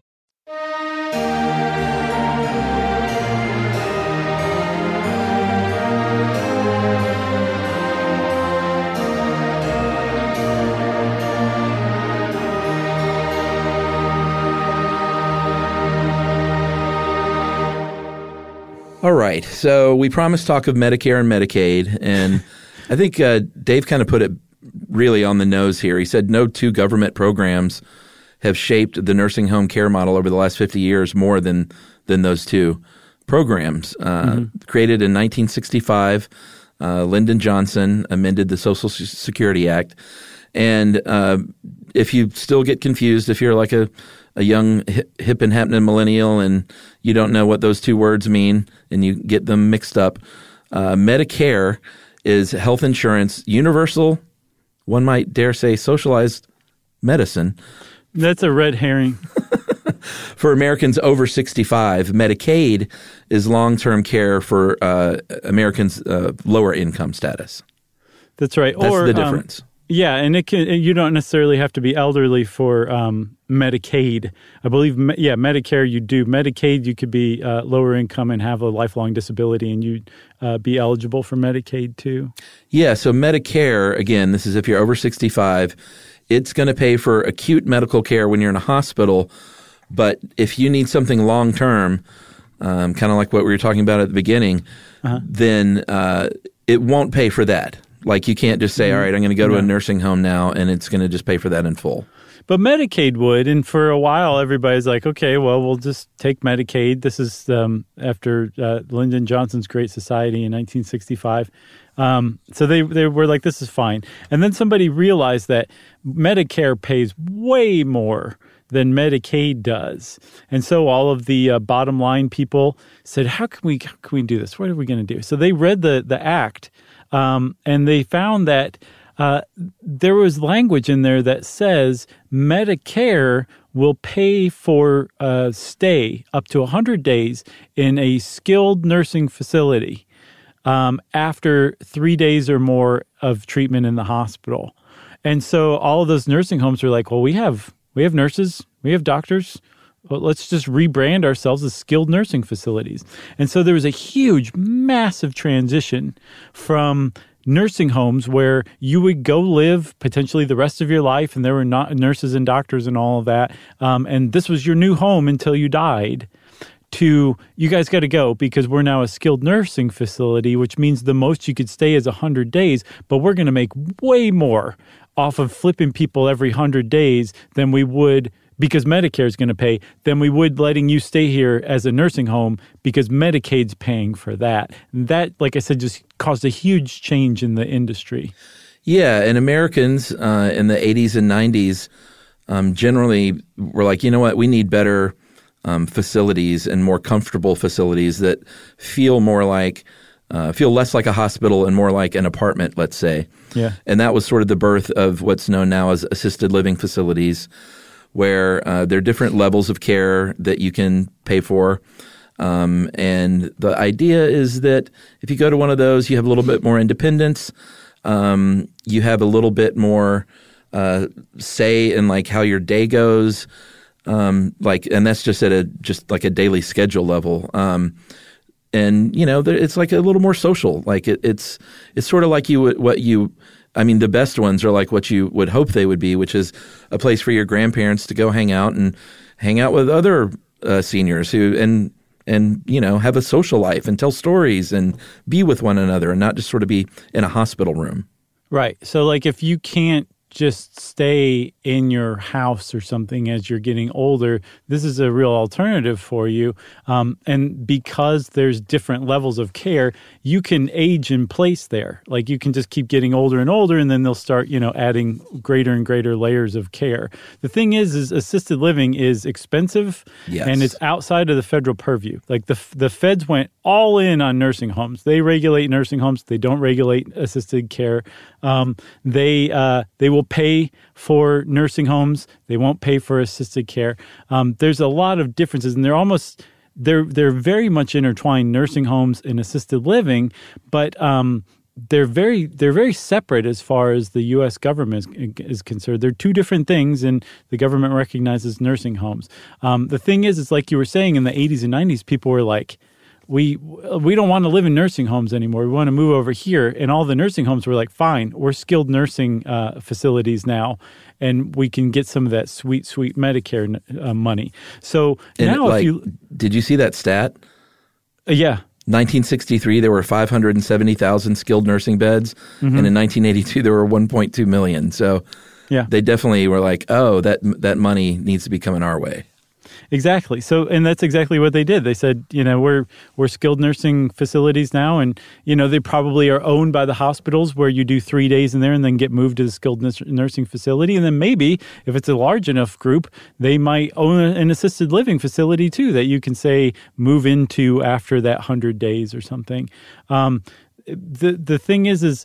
All right. So we promised talk of Medicare and Medicaid, and I think uh, Dave kind of put it really on the nose here. He said no two government programs have shaped the nursing home care model over the last fifty years more than than those two programs. Uh, mm-hmm. Created in nineteen sixty-five, uh, Lyndon Johnson amended the Social Security Act. And uh, if you still get confused, if you're like a a young hip and happening millennial and you don't know what those two words mean and you get them mixed up, uh, Medicare is health insurance, universal, one might dare say socialized medicine. That's a red herring. For Americans over sixty-five. Medicaid is long-term care for uh, Americans' uh, lower income status. That's right. That's or, the difference. Um, Yeah, and it can. You don't necessarily have to be elderly for um, Medicaid. I believe, yeah, Medicare you do. Medicaid you could be uh, lower income and have a lifelong disability, and you'd uh, be eligible for Medicaid too. Yeah, so Medicare, again, this is if you're over sixty-five, it's going to pay for acute medical care when you're in a hospital. But if you need something long term, um, kind of like what we were talking about at the beginning, uh-huh. then uh, it won't pay for that. Like you can't just say, all right, I'm going to go to a nursing home now and it's going to just pay for that in full. But Medicaid would. And for a while, everybody's like, okay, well, we'll just take Medicaid. This is um, after uh, Lyndon Johnson's Great Society in nineteen sixty-five. Um, so they, they were like, this is fine. And then somebody realized that Medicare pays way more than Medicaid does. And so all of the uh, bottom line people said, how can we, how can we do this? What are we going to do? So they read the, the act. Um, and they found that uh, there was language in there that says Medicare will pay for a stay up to one hundred days in a skilled nursing facility um, after three days or more of treatment in the hospital. And so all of those nursing homes are like, well, we have we have nurses, we have doctors. Well, let's just rebrand ourselves as skilled nursing facilities. And so there was a huge, massive transition from nursing homes where you would go live potentially the rest of your life, and there were not nurses and doctors and all of that. Um, and this was your new home until you died, to you guys got to go because we're now a skilled nursing facility, which means the most you could stay is one hundred days, but we're going to make way more off of flipping people every one hundred days than we would because Medicare is going to pay, than we would letting you stay here as a nursing home because Medicaid's paying for that. And that, like I said, just caused a huge change in the industry. Yeah, and Americans uh, in the eighties and nineties um, generally were like, you know what, we need better um, facilities and more comfortable facilities that feel more like, uh, feel less like a hospital and more like an apartment, let's say. Yeah. And that was sort of the birth of what's known now as assisted living facilities, where uh, there are different levels of care that you can pay for. Um, and the idea is that if you go to one of those, you have a little bit more independence. Um, you have a little bit more uh, say in like how your day goes. Um, like, and that's just at a just like a daily schedule level. Um, and you know, it's like a little more social. Like it, it's it's sort of like you would, what you. I mean, the best ones are like what you would hope they would be, which is a place for your grandparents to go hang out and hang out with other uh, seniors who and and you know have a social life and tell stories and be with one another and not just sort of be in a hospital room. Right. So like if you can't just stay in your house or something as you're getting older, this is a real alternative for you. Um, and because there's different levels of care, you can age in place there. Like you can just keep getting older and older, and then they'll start, you know, adding greater and greater layers of care. The thing is, is assisted living is expensive, yes. and it's outside of the federal purview. Like the the feds went all in on nursing homes. They regulate nursing homes. They don't regulate assisted care. Um, they uh, they will pay for nursing homes. They won't pay for assisted care. Um, there's a lot of differences, and they're almost they're they're very much intertwined. Nursing homes and assisted living, but um, they're very they're very separate as far as the U S government is, is concerned. They're two different things, and the government recognizes nursing homes. Um, the thing is, it's like you were saying in the eighties and nineties, people were like, We we don't want to live in nursing homes anymore. We want to move over here. And all the nursing homes were like, fine, we're skilled nursing uh, facilities now, and we can get some of that sweet, sweet Medicare uh, money. So and now like, if you... Did you see that stat? Uh, yeah. nineteen sixty-three, there were five hundred seventy thousand skilled nursing beds. Mm-hmm. And in nineteen eighty-two, there were one point two million. So yeah. They definitely were like, oh, that that money needs to be coming our way. Exactly. So, and that's exactly what they did. They said, you know, we're we're skilled nursing facilities now, and you know they probably are owned by the hospitals where you do three days in there and then get moved to the skilled nursing facility, and then maybe if it's a large enough group, they might own an assisted living facility too that you can say move into after that hundred days or something. Um, the the thing is, is.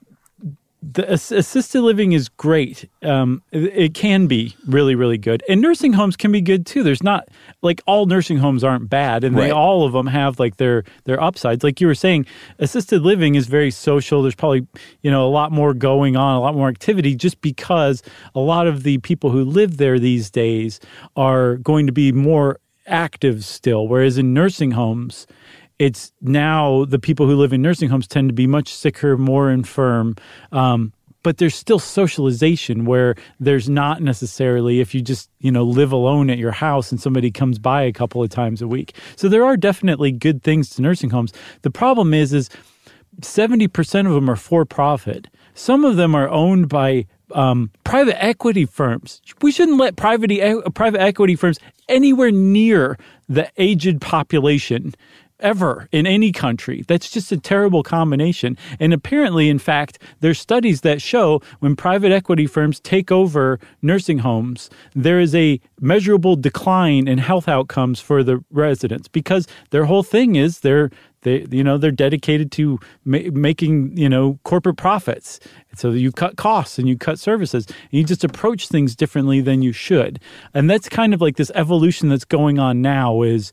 The assisted living is great. Um, it, it can be really, really good. And nursing homes can be good too. There's not, like all nursing homes aren't bad, and right. they all of them have like their their upsides. Like you were saying, assisted living is very social. There's probably, you know, a lot more going on, a lot more activity, just because a lot of the people who live there these days are going to be more active still. Whereas in nursing homes, it's now the people who live in nursing homes tend to be much sicker, more infirm, um, but there's still socialization where there's not necessarily if you just, you know, live alone at your house and somebody comes by a couple of times a week. So there are definitely good things to nursing homes. The problem is, is seventy percent of them are for-profit. Some of them are owned by um, private equity firms. We shouldn't let private, e- private equity firms anywhere near the aged population ever in any country. That's just a terrible combination. And apparently, in fact, there's studies that show when private equity firms take over nursing homes, there is a measurable decline in health outcomes for the residents because their whole thing is they're they you know they're dedicated to ma- making you know corporate profits. So you cut costs and you cut services and you just approach things differently than you should. And that's kind of like this evolution that's going on now is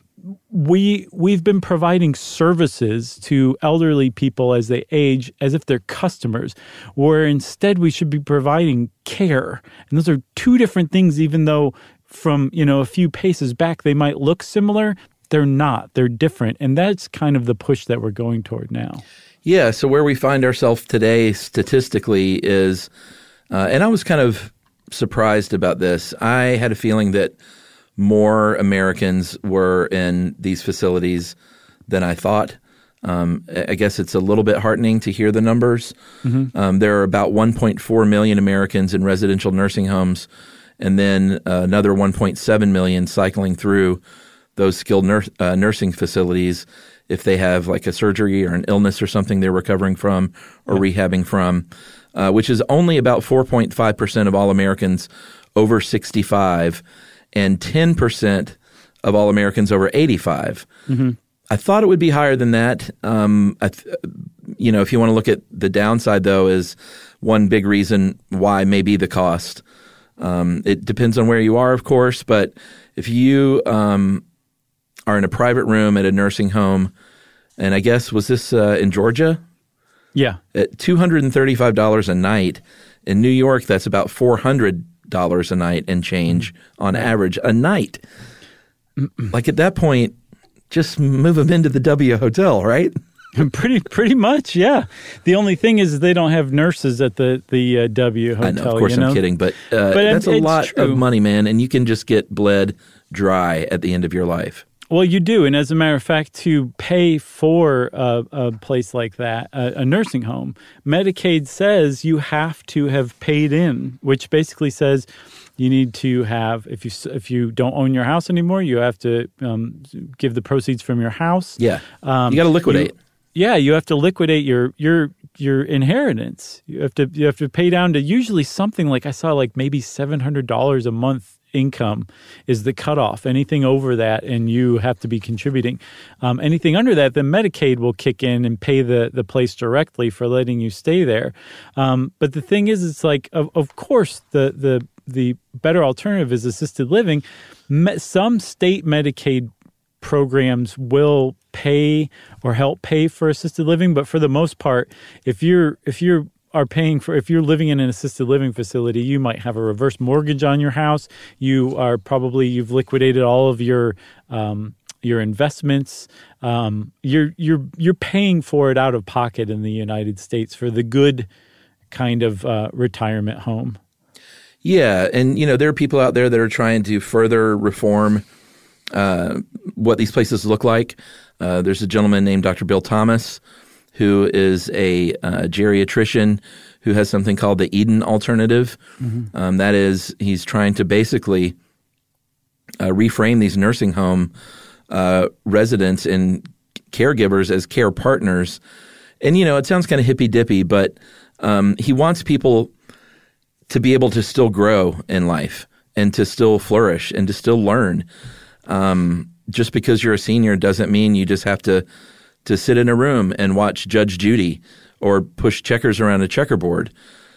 We we've been providing services to elderly people as they age as if they're customers, where instead we should be providing care. And those are two different things, even though from, you know, a few paces back they might look similar, they're not. They're different. And that's kind of the push that we're going toward now. Yeah, so where we find ourselves today statistically is, uh, and I was kind of surprised about this. I had a feeling that more Americans were in these facilities than I thought. Um, I guess it's a little bit heartening to hear the numbers. Mm-hmm. Um, there are about one point four million Americans in residential nursing homes, and then uh, another one point seven million cycling through those skilled nurse, uh, nursing facilities if they have like a surgery or an illness or something they're recovering from or yeah. rehabbing from, uh, which is only about four point five percent of all Americans over sixty-five and ten percent of all Americans over eighty-five. Mm-hmm. I thought it would be higher than that. Um, I th- you know, if you want to look at the downside, though, is one big reason why maybe the cost. Um, it depends on where you are, of course, but if you um, are in a private room at a nursing home, and I guess, was this uh, in Georgia? Yeah. At two hundred thirty-five dollars a night. In New York, that's about four hundred dollars a night and change on average a night. Like at that point, just move them into the W Hotel, right? pretty pretty much, yeah. The only thing is they don't have nurses at the, the uh, W Hotel. I know, of course you know? I'm kidding, but, uh, but that's a lot true. of money, man, and you can just get bled dry at the end of your life. Well, you do. And as a matter of fact, to pay for a, a place like that, a, a nursing home, Medicaid says you have to have paid in, which basically says you need to have, if you if you don't own your house anymore, you have to um, give the proceeds from your house. Yeah. Um, you got to liquidate. You, yeah, you have to liquidate your your your inheritance. You have to you have to pay down to usually something like, I saw like maybe seven hundred dollars a month income is the cutoff. Anything over that, and you have to be contributing. Um, anything under that, then Medicaid will kick in and pay the, the place directly for letting you stay there. Um, but the thing is, it's like, of, of course, the, the, the better alternative is assisted living. Me- some state Medicaid programs will pay or help pay for assisted living, but for the most part, if you're if you're are paying for, if you're living in an assisted living facility, you might have a reverse mortgage on your house. You are probably, you've liquidated all of your um, your investments. Um, you're you're you're paying for it out of pocket in the United States for the good kind of uh, retirement home. Yeah, and you know there are people out there that are trying to further reform uh, what these places look like. Uh, there's a gentleman named Doctor Bill Thomas, who is a uh, geriatrician who has something called the Eden Alternative. Mm-hmm. Um, that is, he's trying to basically uh, reframe these nursing home uh, residents and caregivers as care partners. And, you know, it sounds kind of hippy-dippy, but um, he wants people to be able to still grow in life and to still flourish and to still learn. Um, just because you're a senior doesn't mean you just have to to sit in a room and watch Judge Judy or push checkers around a checkerboard.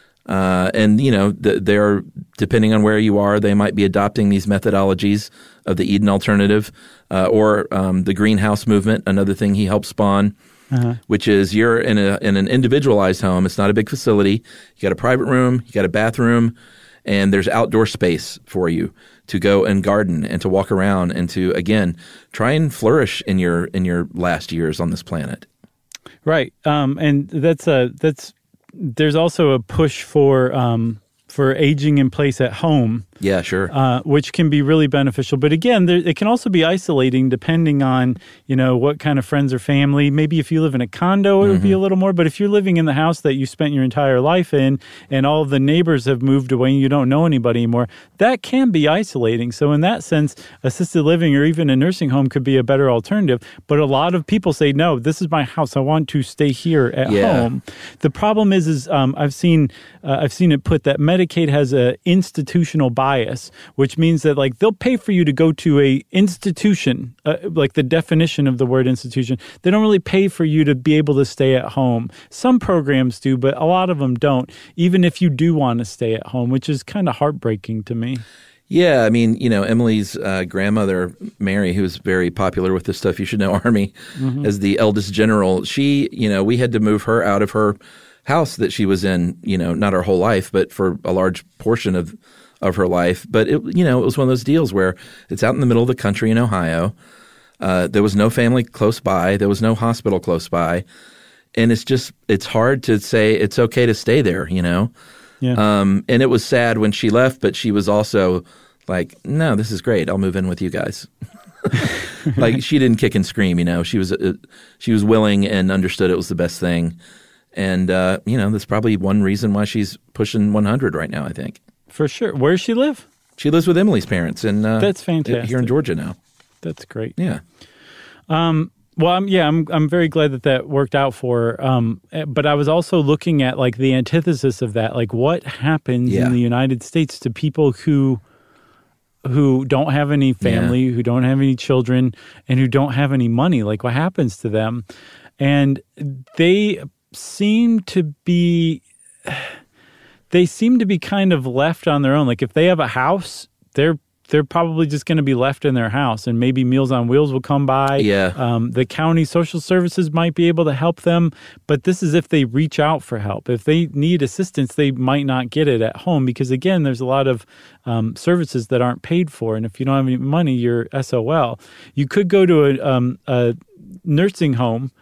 Uh, and, you know, th- they're, depending on where you are, they might be adopting these methodologies of the Eden Alternative uh, or um, the greenhouse movement, another thing he helped spawn, uh-huh. which is you're in a in an individualized home. It's not a big facility. You got a private room, you got a bathroom, and there's outdoor space for you to go and garden and to walk around and to, again, try and flourish in your in your last years on this planet. Right. Um, and that's a, that's there's also a push for um, for aging in place at home. Yeah, sure. Uh, which can be really beneficial. But again, there, it can also be isolating depending on, you know, what kind of friends or family. Maybe if you live in a condo, it mm-hmm. would be a little more. But if you're living in the house that you spent your entire life in and all of the neighbors have moved away and you don't know anybody anymore, that can be isolating. So in that sense, assisted living or even a nursing home could be a better alternative. But a lot of people say, no, this is my house. I want to stay here at yeah. home. The problem is, is um, I've seen uh, I've seen it put that Medicaid has an institutional bias, which means that like they'll pay for you to go to a institution, uh, like the definition of the word institution. They don't really pay for you to be able to stay at home. Some programs do, but a lot of them don't, even if you do want to stay at home, which is kind of heartbreaking to me. Yeah, I mean, you know, Emily's uh, grandmother, Mary, who's very popular with this stuff, you should know, Army, mm-hmm. as the eldest general, she, you know, we had to move her out of her house that she was in, you know, not her whole life, but for a large portion of of her life. But, it, you know, it was one of those deals where it's out in the middle of the country in Ohio. Uh, there was no family close by. There was no hospital close by. And it's just – it's hard to say it's okay to stay there, you know. Yeah. Um, and it was sad when she left, but she was also like, no, this is great. I'll move in with you guys. Like she didn't kick and scream, you know. She was uh, she was willing and understood it was the best thing. And, uh, you know, that's probably one reason why she's pushing one hundred right now, I think. For sure. Where does she live? She lives with Emily's parents. And uh, that's fantastic. Here in Georgia now. That's great. Yeah. Um, well, I'm, yeah, I'm I'm very glad that that worked out for her. Um, but I was also looking at, like, the antithesis of that. Like, what happens yeah. in the United States to people who who don't have any family, yeah. who don't have any children, and who don't have any money? Like, what happens to them? And they seem to be they seem to be kind of left on their own. Like if they have a house, they're they're probably just going to be left in their house, and maybe Meals on Wheels will come by. Yeah. Um, the county social services might be able to help them, but this is if they reach out for help. If they need assistance, they might not get it at home because, again, there's a lot of um, services that aren't paid for, and if you don't have any money, you're S O L. You could go to a, um, a nursing home,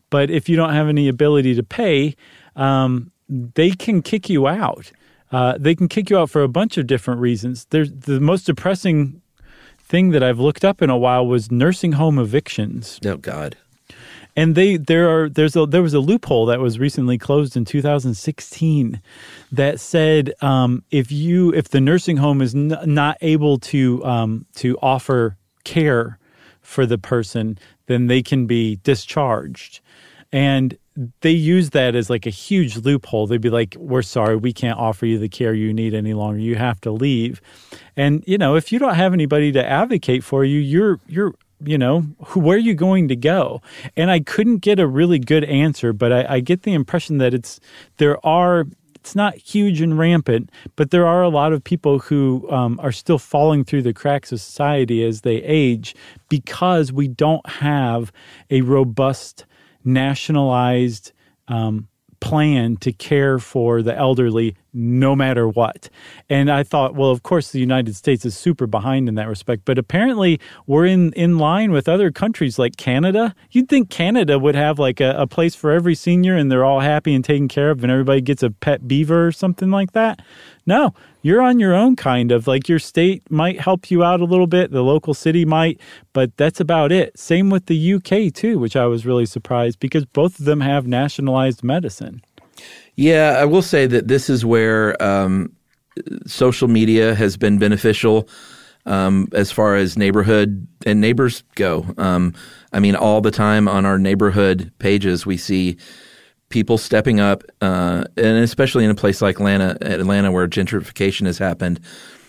but if you don't have any ability to pay, um, they can kick you out. Uh, they can kick you out for a bunch of different reasons. There's the most depressing thing that I've looked up in a while was nursing home evictions. Oh God. And they there are there's a there was a loophole that was recently closed in two thousand sixteen that said um, if you if the nursing home is n- not able to um, to offer care for the person, then they can be discharged. And they use that as like a huge loophole. They'd be like, "We're sorry, we can't offer you the care you need any longer. You have to leave." And you know, if you don't have anybody to advocate for you, you're you're you know, who, where are you going to go? And I couldn't get a really good answer, but I, I get the impression that it's there are, it's not huge and rampant, but there are a lot of people who um, are still falling through the cracks of society as they age because we don't have a robust, nationalized um plan to care for the elderly no matter what. And I thought, well, of course, the United States is super behind in that respect. But apparently we're in, in line with other countries like Canada. You'd think Canada would have like a, a place for every senior and they're all happy and taken care of and everybody gets a pet beaver or something like that. No, you're on your own kind of. Like your state might help you out a little bit. The local city might, but that's about it. Same with the U K too, which I was really surprised because both of them have nationalized medicine. Yeah, I will say that this is where um, social media has been beneficial um, as far as neighborhood and neighbors go. Um, I mean, all the time on our neighborhood pages, we see people stepping up, uh, and especially in a place like Atlanta, Atlanta where gentrification has happened.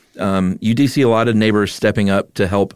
Um, you do see a lot of neighbors stepping up to help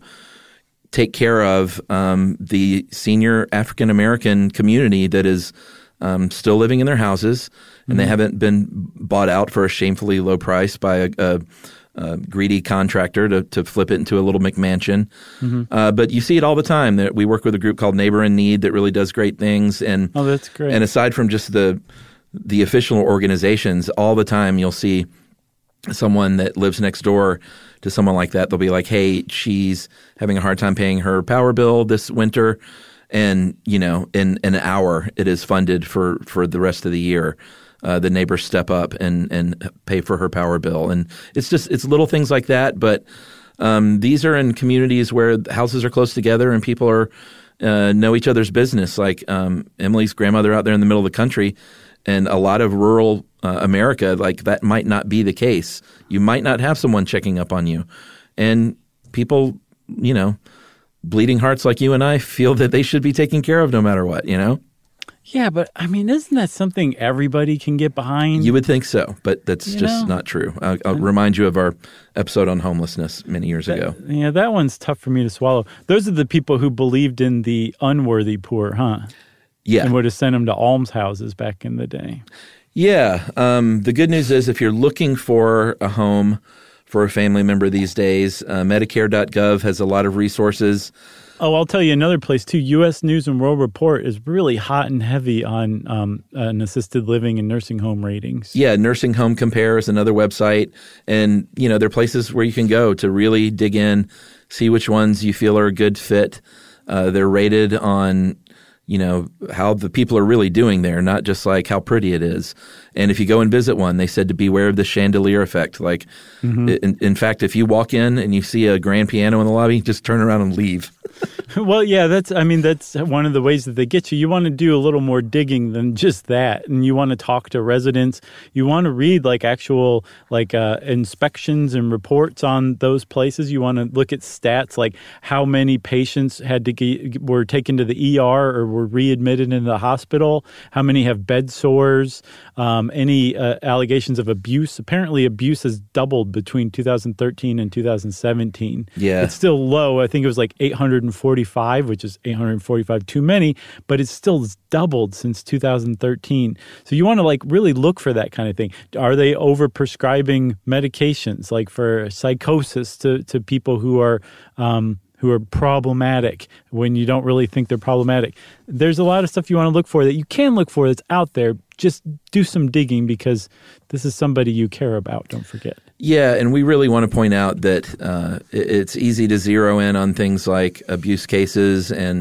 take care of um, the senior African-American community that is um, still living in their houses, and mm-hmm. they haven't been bought out for a shamefully low price by a, a, a greedy contractor to, to flip it into a little McMansion. Mm-hmm. Uh, but you see it all the time. That we work with a group called Neighbor in Need that really does great things. And oh, that's great. And aside from just the the official organizations, all the time you'll see someone that lives next door to someone like that. They'll be like, "Hey, she's having a hard time paying her power bill this winter." And, you know, in, in an hour, it is funded for, for the rest of the year. Uh, the neighbors step up and, and pay for her power bill. And it's just, it's little things like that. But um, these are in communities where houses are close together and people are uh, know each other's business. Like um, Emily's grandmother out there in the middle of the country, and a lot of rural uh, America, like that might not be the case. You might not have someone checking up on you. And people, you know, bleeding hearts like you and I feel that they should be taken care of no matter what, you know? Yeah, but I mean, isn't that something everybody can get behind? You would think so, but that's you just know? not true. I'll, I'll remind you of our episode on homelessness many years that, ago. Yeah, that one's tough for me to swallow. Those are the people who believed in the unworthy poor, huh? Yeah. And would have sent them to almshouses back in the day. Yeah. Um, the good news is if you're looking for a home for a family member these days, uh, Medicare dot gov has a lot of resources. Oh, I'll tell you another place too. U S News and World Report is really hot and heavy on um, an assisted living and nursing home ratings. Yeah, Nursing Home Compare is another website. And, you know, there are places where you can go to really dig in, see which ones you feel are a good fit. Uh, they're rated on, you know, how the people are really doing there, not just like how pretty it is. And if you go and visit one, they said to beware of the chandelier effect. Like, mm-hmm. in, in fact, if you walk in and you see a grand piano in the lobby, just turn around and leave. Well, yeah, that's, I mean, that's one of the ways that they get you. You want to do a little more digging than just that. And you want to talk to residents. You want to read like actual like uh, inspections and reports on those places. You want to look at stats like how many patients had to get, were taken to the E R or were readmitted into the hospital, how many have bed sores, um, any uh, allegations of abuse. Apparently abuse has doubled between two thousand thirteen and two thousand seventeen. Yeah. It's still low. I think it was like eight hundred forty-five, which is eight hundred forty-five too many, but it's still doubled since two thousand thirteen. So you want to like really look for that kind of thing. Are they over prescribing medications like for psychosis to, to people who are um, who are problematic when you don't really think they're problematic? There's a lot of stuff you want to look for that you can look for that's out there. Just do some digging because this is somebody you care about. Don't forget. Yeah, and we really want to point out that uh, it's easy to zero in on things like abuse cases and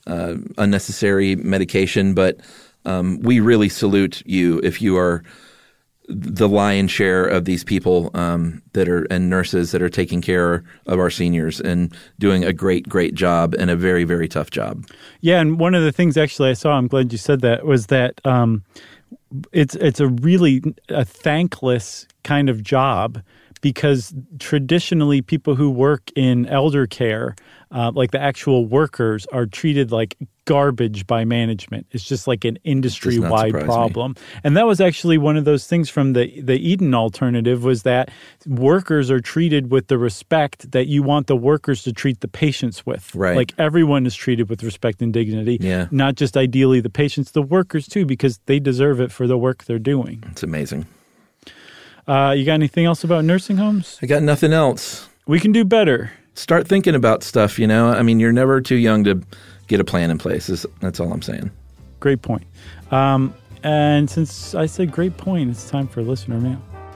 uh, unnecessary medication. But um, we really salute you if you are the lion's share of these people um, that are and nurses that are taking care of our seniors and doing a great, great job and a very, very tough job. Yeah, and one of the things actually I saw, I'm glad you said that, was that um, it's it's a really a thankless kind of job because traditionally people who work in elder care, uh, like the actual workers, are treated like garbage by management. It's just like an industry-wide problem. Me. And that was actually one of those things from the, the Eden alternative, was that workers are treated with the respect that you want the workers to treat the patients with. Right. Like everyone is treated with respect and dignity, yeah. not just ideally the patients, the workers too, because they deserve it for the work they're doing. It's amazing. Uh, you got anything else about nursing homes? I got nothing else. We can do better. Start thinking about stuff, you know? I mean, you're never too young to get a plan in place. That's all I'm saying. Great point. Um, and since I said great point, it's time for listener mail.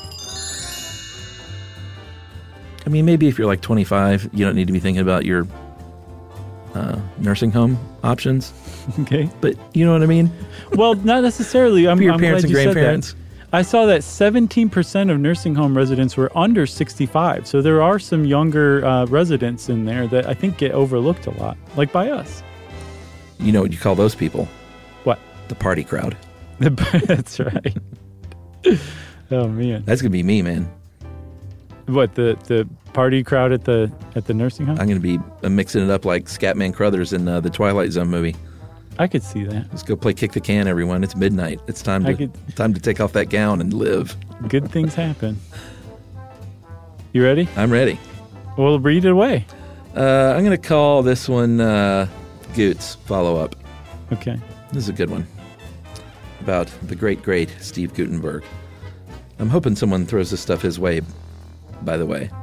I mean, maybe if you're like twenty-five, you don't need to be thinking about your uh, nursing home options. Okay. But you know what I mean? Well, not necessarily. I'm, for your I'm parents glad and you grandparents. Said that. I saw that seventeen percent of nursing home residents were under sixty-five. So there are some younger uh, residents in there that I think get overlooked a lot, like by us. You know what you call those people? What? The party crowd. That's right. Oh, man. That's going to be me, man. What, the, the party crowd at the at the nursing home? I'm going to be uh, mixing it up like Scatman Crothers in uh, the Twilight Zone movie. I could see that. Let's go play Kick the Can, everyone. It's midnight. It's time to could, time to take off that gown and live. Good things happen. You ready? I'm ready. Well, read it away. Uh, I'm going to call this one uh, Goots follow-up. Okay. This is a good one. About the great, great Steve Guttenberg. I'm hoping someone throws this stuff his way, by the way.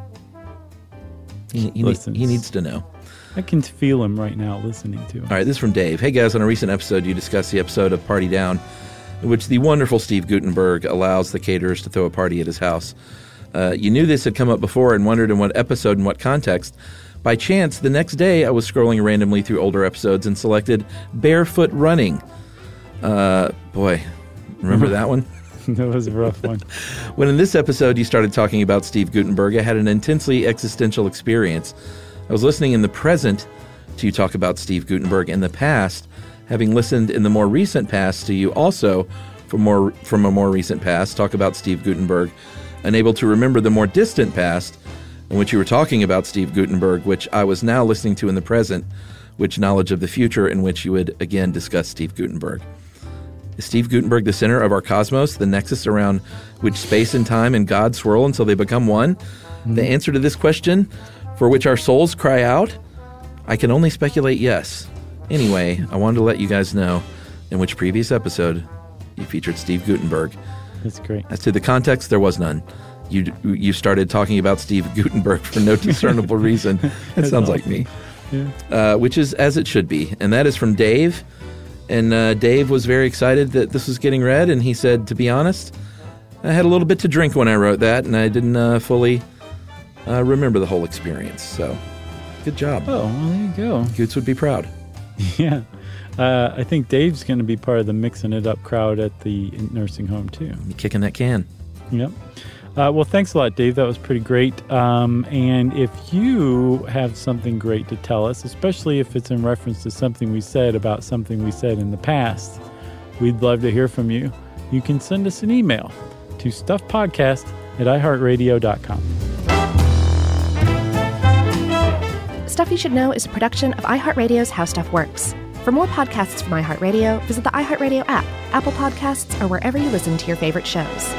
He, he, need, he needs to know. I can feel him right now listening to him. All right, this is from Dave. Hey, guys, on a recent episode, you discussed the episode of Party Down, in which the wonderful Steve Guttenberg allows the caterers to throw a party at his house. Uh, you knew this had come up before and wondered in what episode and what context. By chance, the next day, I was scrolling randomly through older episodes and selected Barefoot Running. Uh, boy, remember that one? That was a rough one. When in this episode you started talking about Steve Guttenberg, I had an intensely existential experience. I was listening in the present to you talk about Steve Guttenberg. In the past, having listened in the more recent past to you also from more from a more recent past talk about Steve Guttenberg, unable to remember the more distant past in which you were talking about Steve Guttenberg, which I was now listening to in the present, which knowledge of the future in which you would again discuss Steve Guttenberg. Is Steve Guttenberg the center of our cosmos, the nexus around which space and time and God swirl until they become one? Mm-hmm. The answer to this question, for which our souls cry out? I can only speculate yes. Anyway, I wanted to let you guys know in which previous episode you featured Steve Guttenberg. That's great. As to the context, there was none. You you started talking about Steve Guttenberg for no discernible reason. It sounds awesome. Like me. Yeah. Uh, which is as it should be. And that is from Dave. And uh, Dave was very excited that this was getting read. And he said, to be honest, I had a little bit to drink when I wrote that. And I didn't uh, fully uh, remember the whole experience. So good job. Oh, well, there you go. Goots would be proud. Yeah. Uh, I think Dave's going to be part of the mixing it up crowd at the nursing home, too. You're kicking that can. Yep. Uh, well, thanks a lot, Dave. That was pretty great. Um, and if you have something great to tell us, especially if it's in reference to something we said about something we said in the past, we'd love to hear from you. You can send us an email to stuffpodcast at i heart radio dot com. Stuff You Should Know is a production of iHeartRadio's How Stuff Works. For more podcasts from iHeartRadio, visit the iHeartRadio app, Apple Podcasts, or wherever you listen to your favorite shows.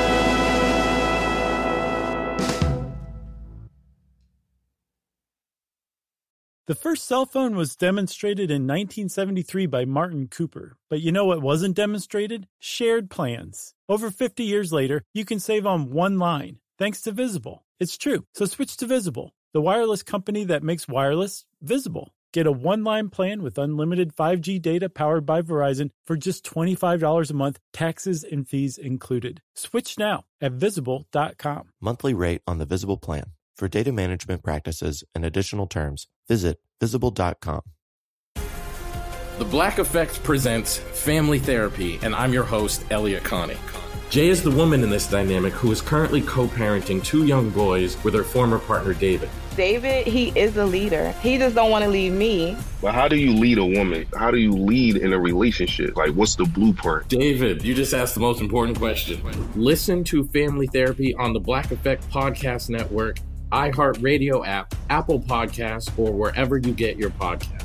The first cell phone was demonstrated in nineteen seventy-three by Martin Cooper. But you know what wasn't demonstrated? Shared plans. Over fifty years later, you can save on one line, thanks to Visible. It's true. So switch to Visible, the wireless company that makes wireless visible. Get a one-line plan with unlimited five G data powered by Verizon for just twenty-five dollars a month, taxes and fees included. Switch now at visible dot com. Monthly rate on the Visible plan. For data management practices and additional terms, visit visible dot com. The Black Effect presents Family Therapy, and I'm your host, Elliot Connie. Jay is the woman in this dynamic who is currently co-parenting two young boys with her former partner, David. David, he is a leader. He just don't want to leave me. But how do you lead a woman? How do you lead in a relationship? Like, what's the blueprint? David, you just asked the most important question. Listen to Family Therapy on the Black Effect Podcast Network, iHeartRadio app, Apple Podcasts, or wherever you get your podcasts.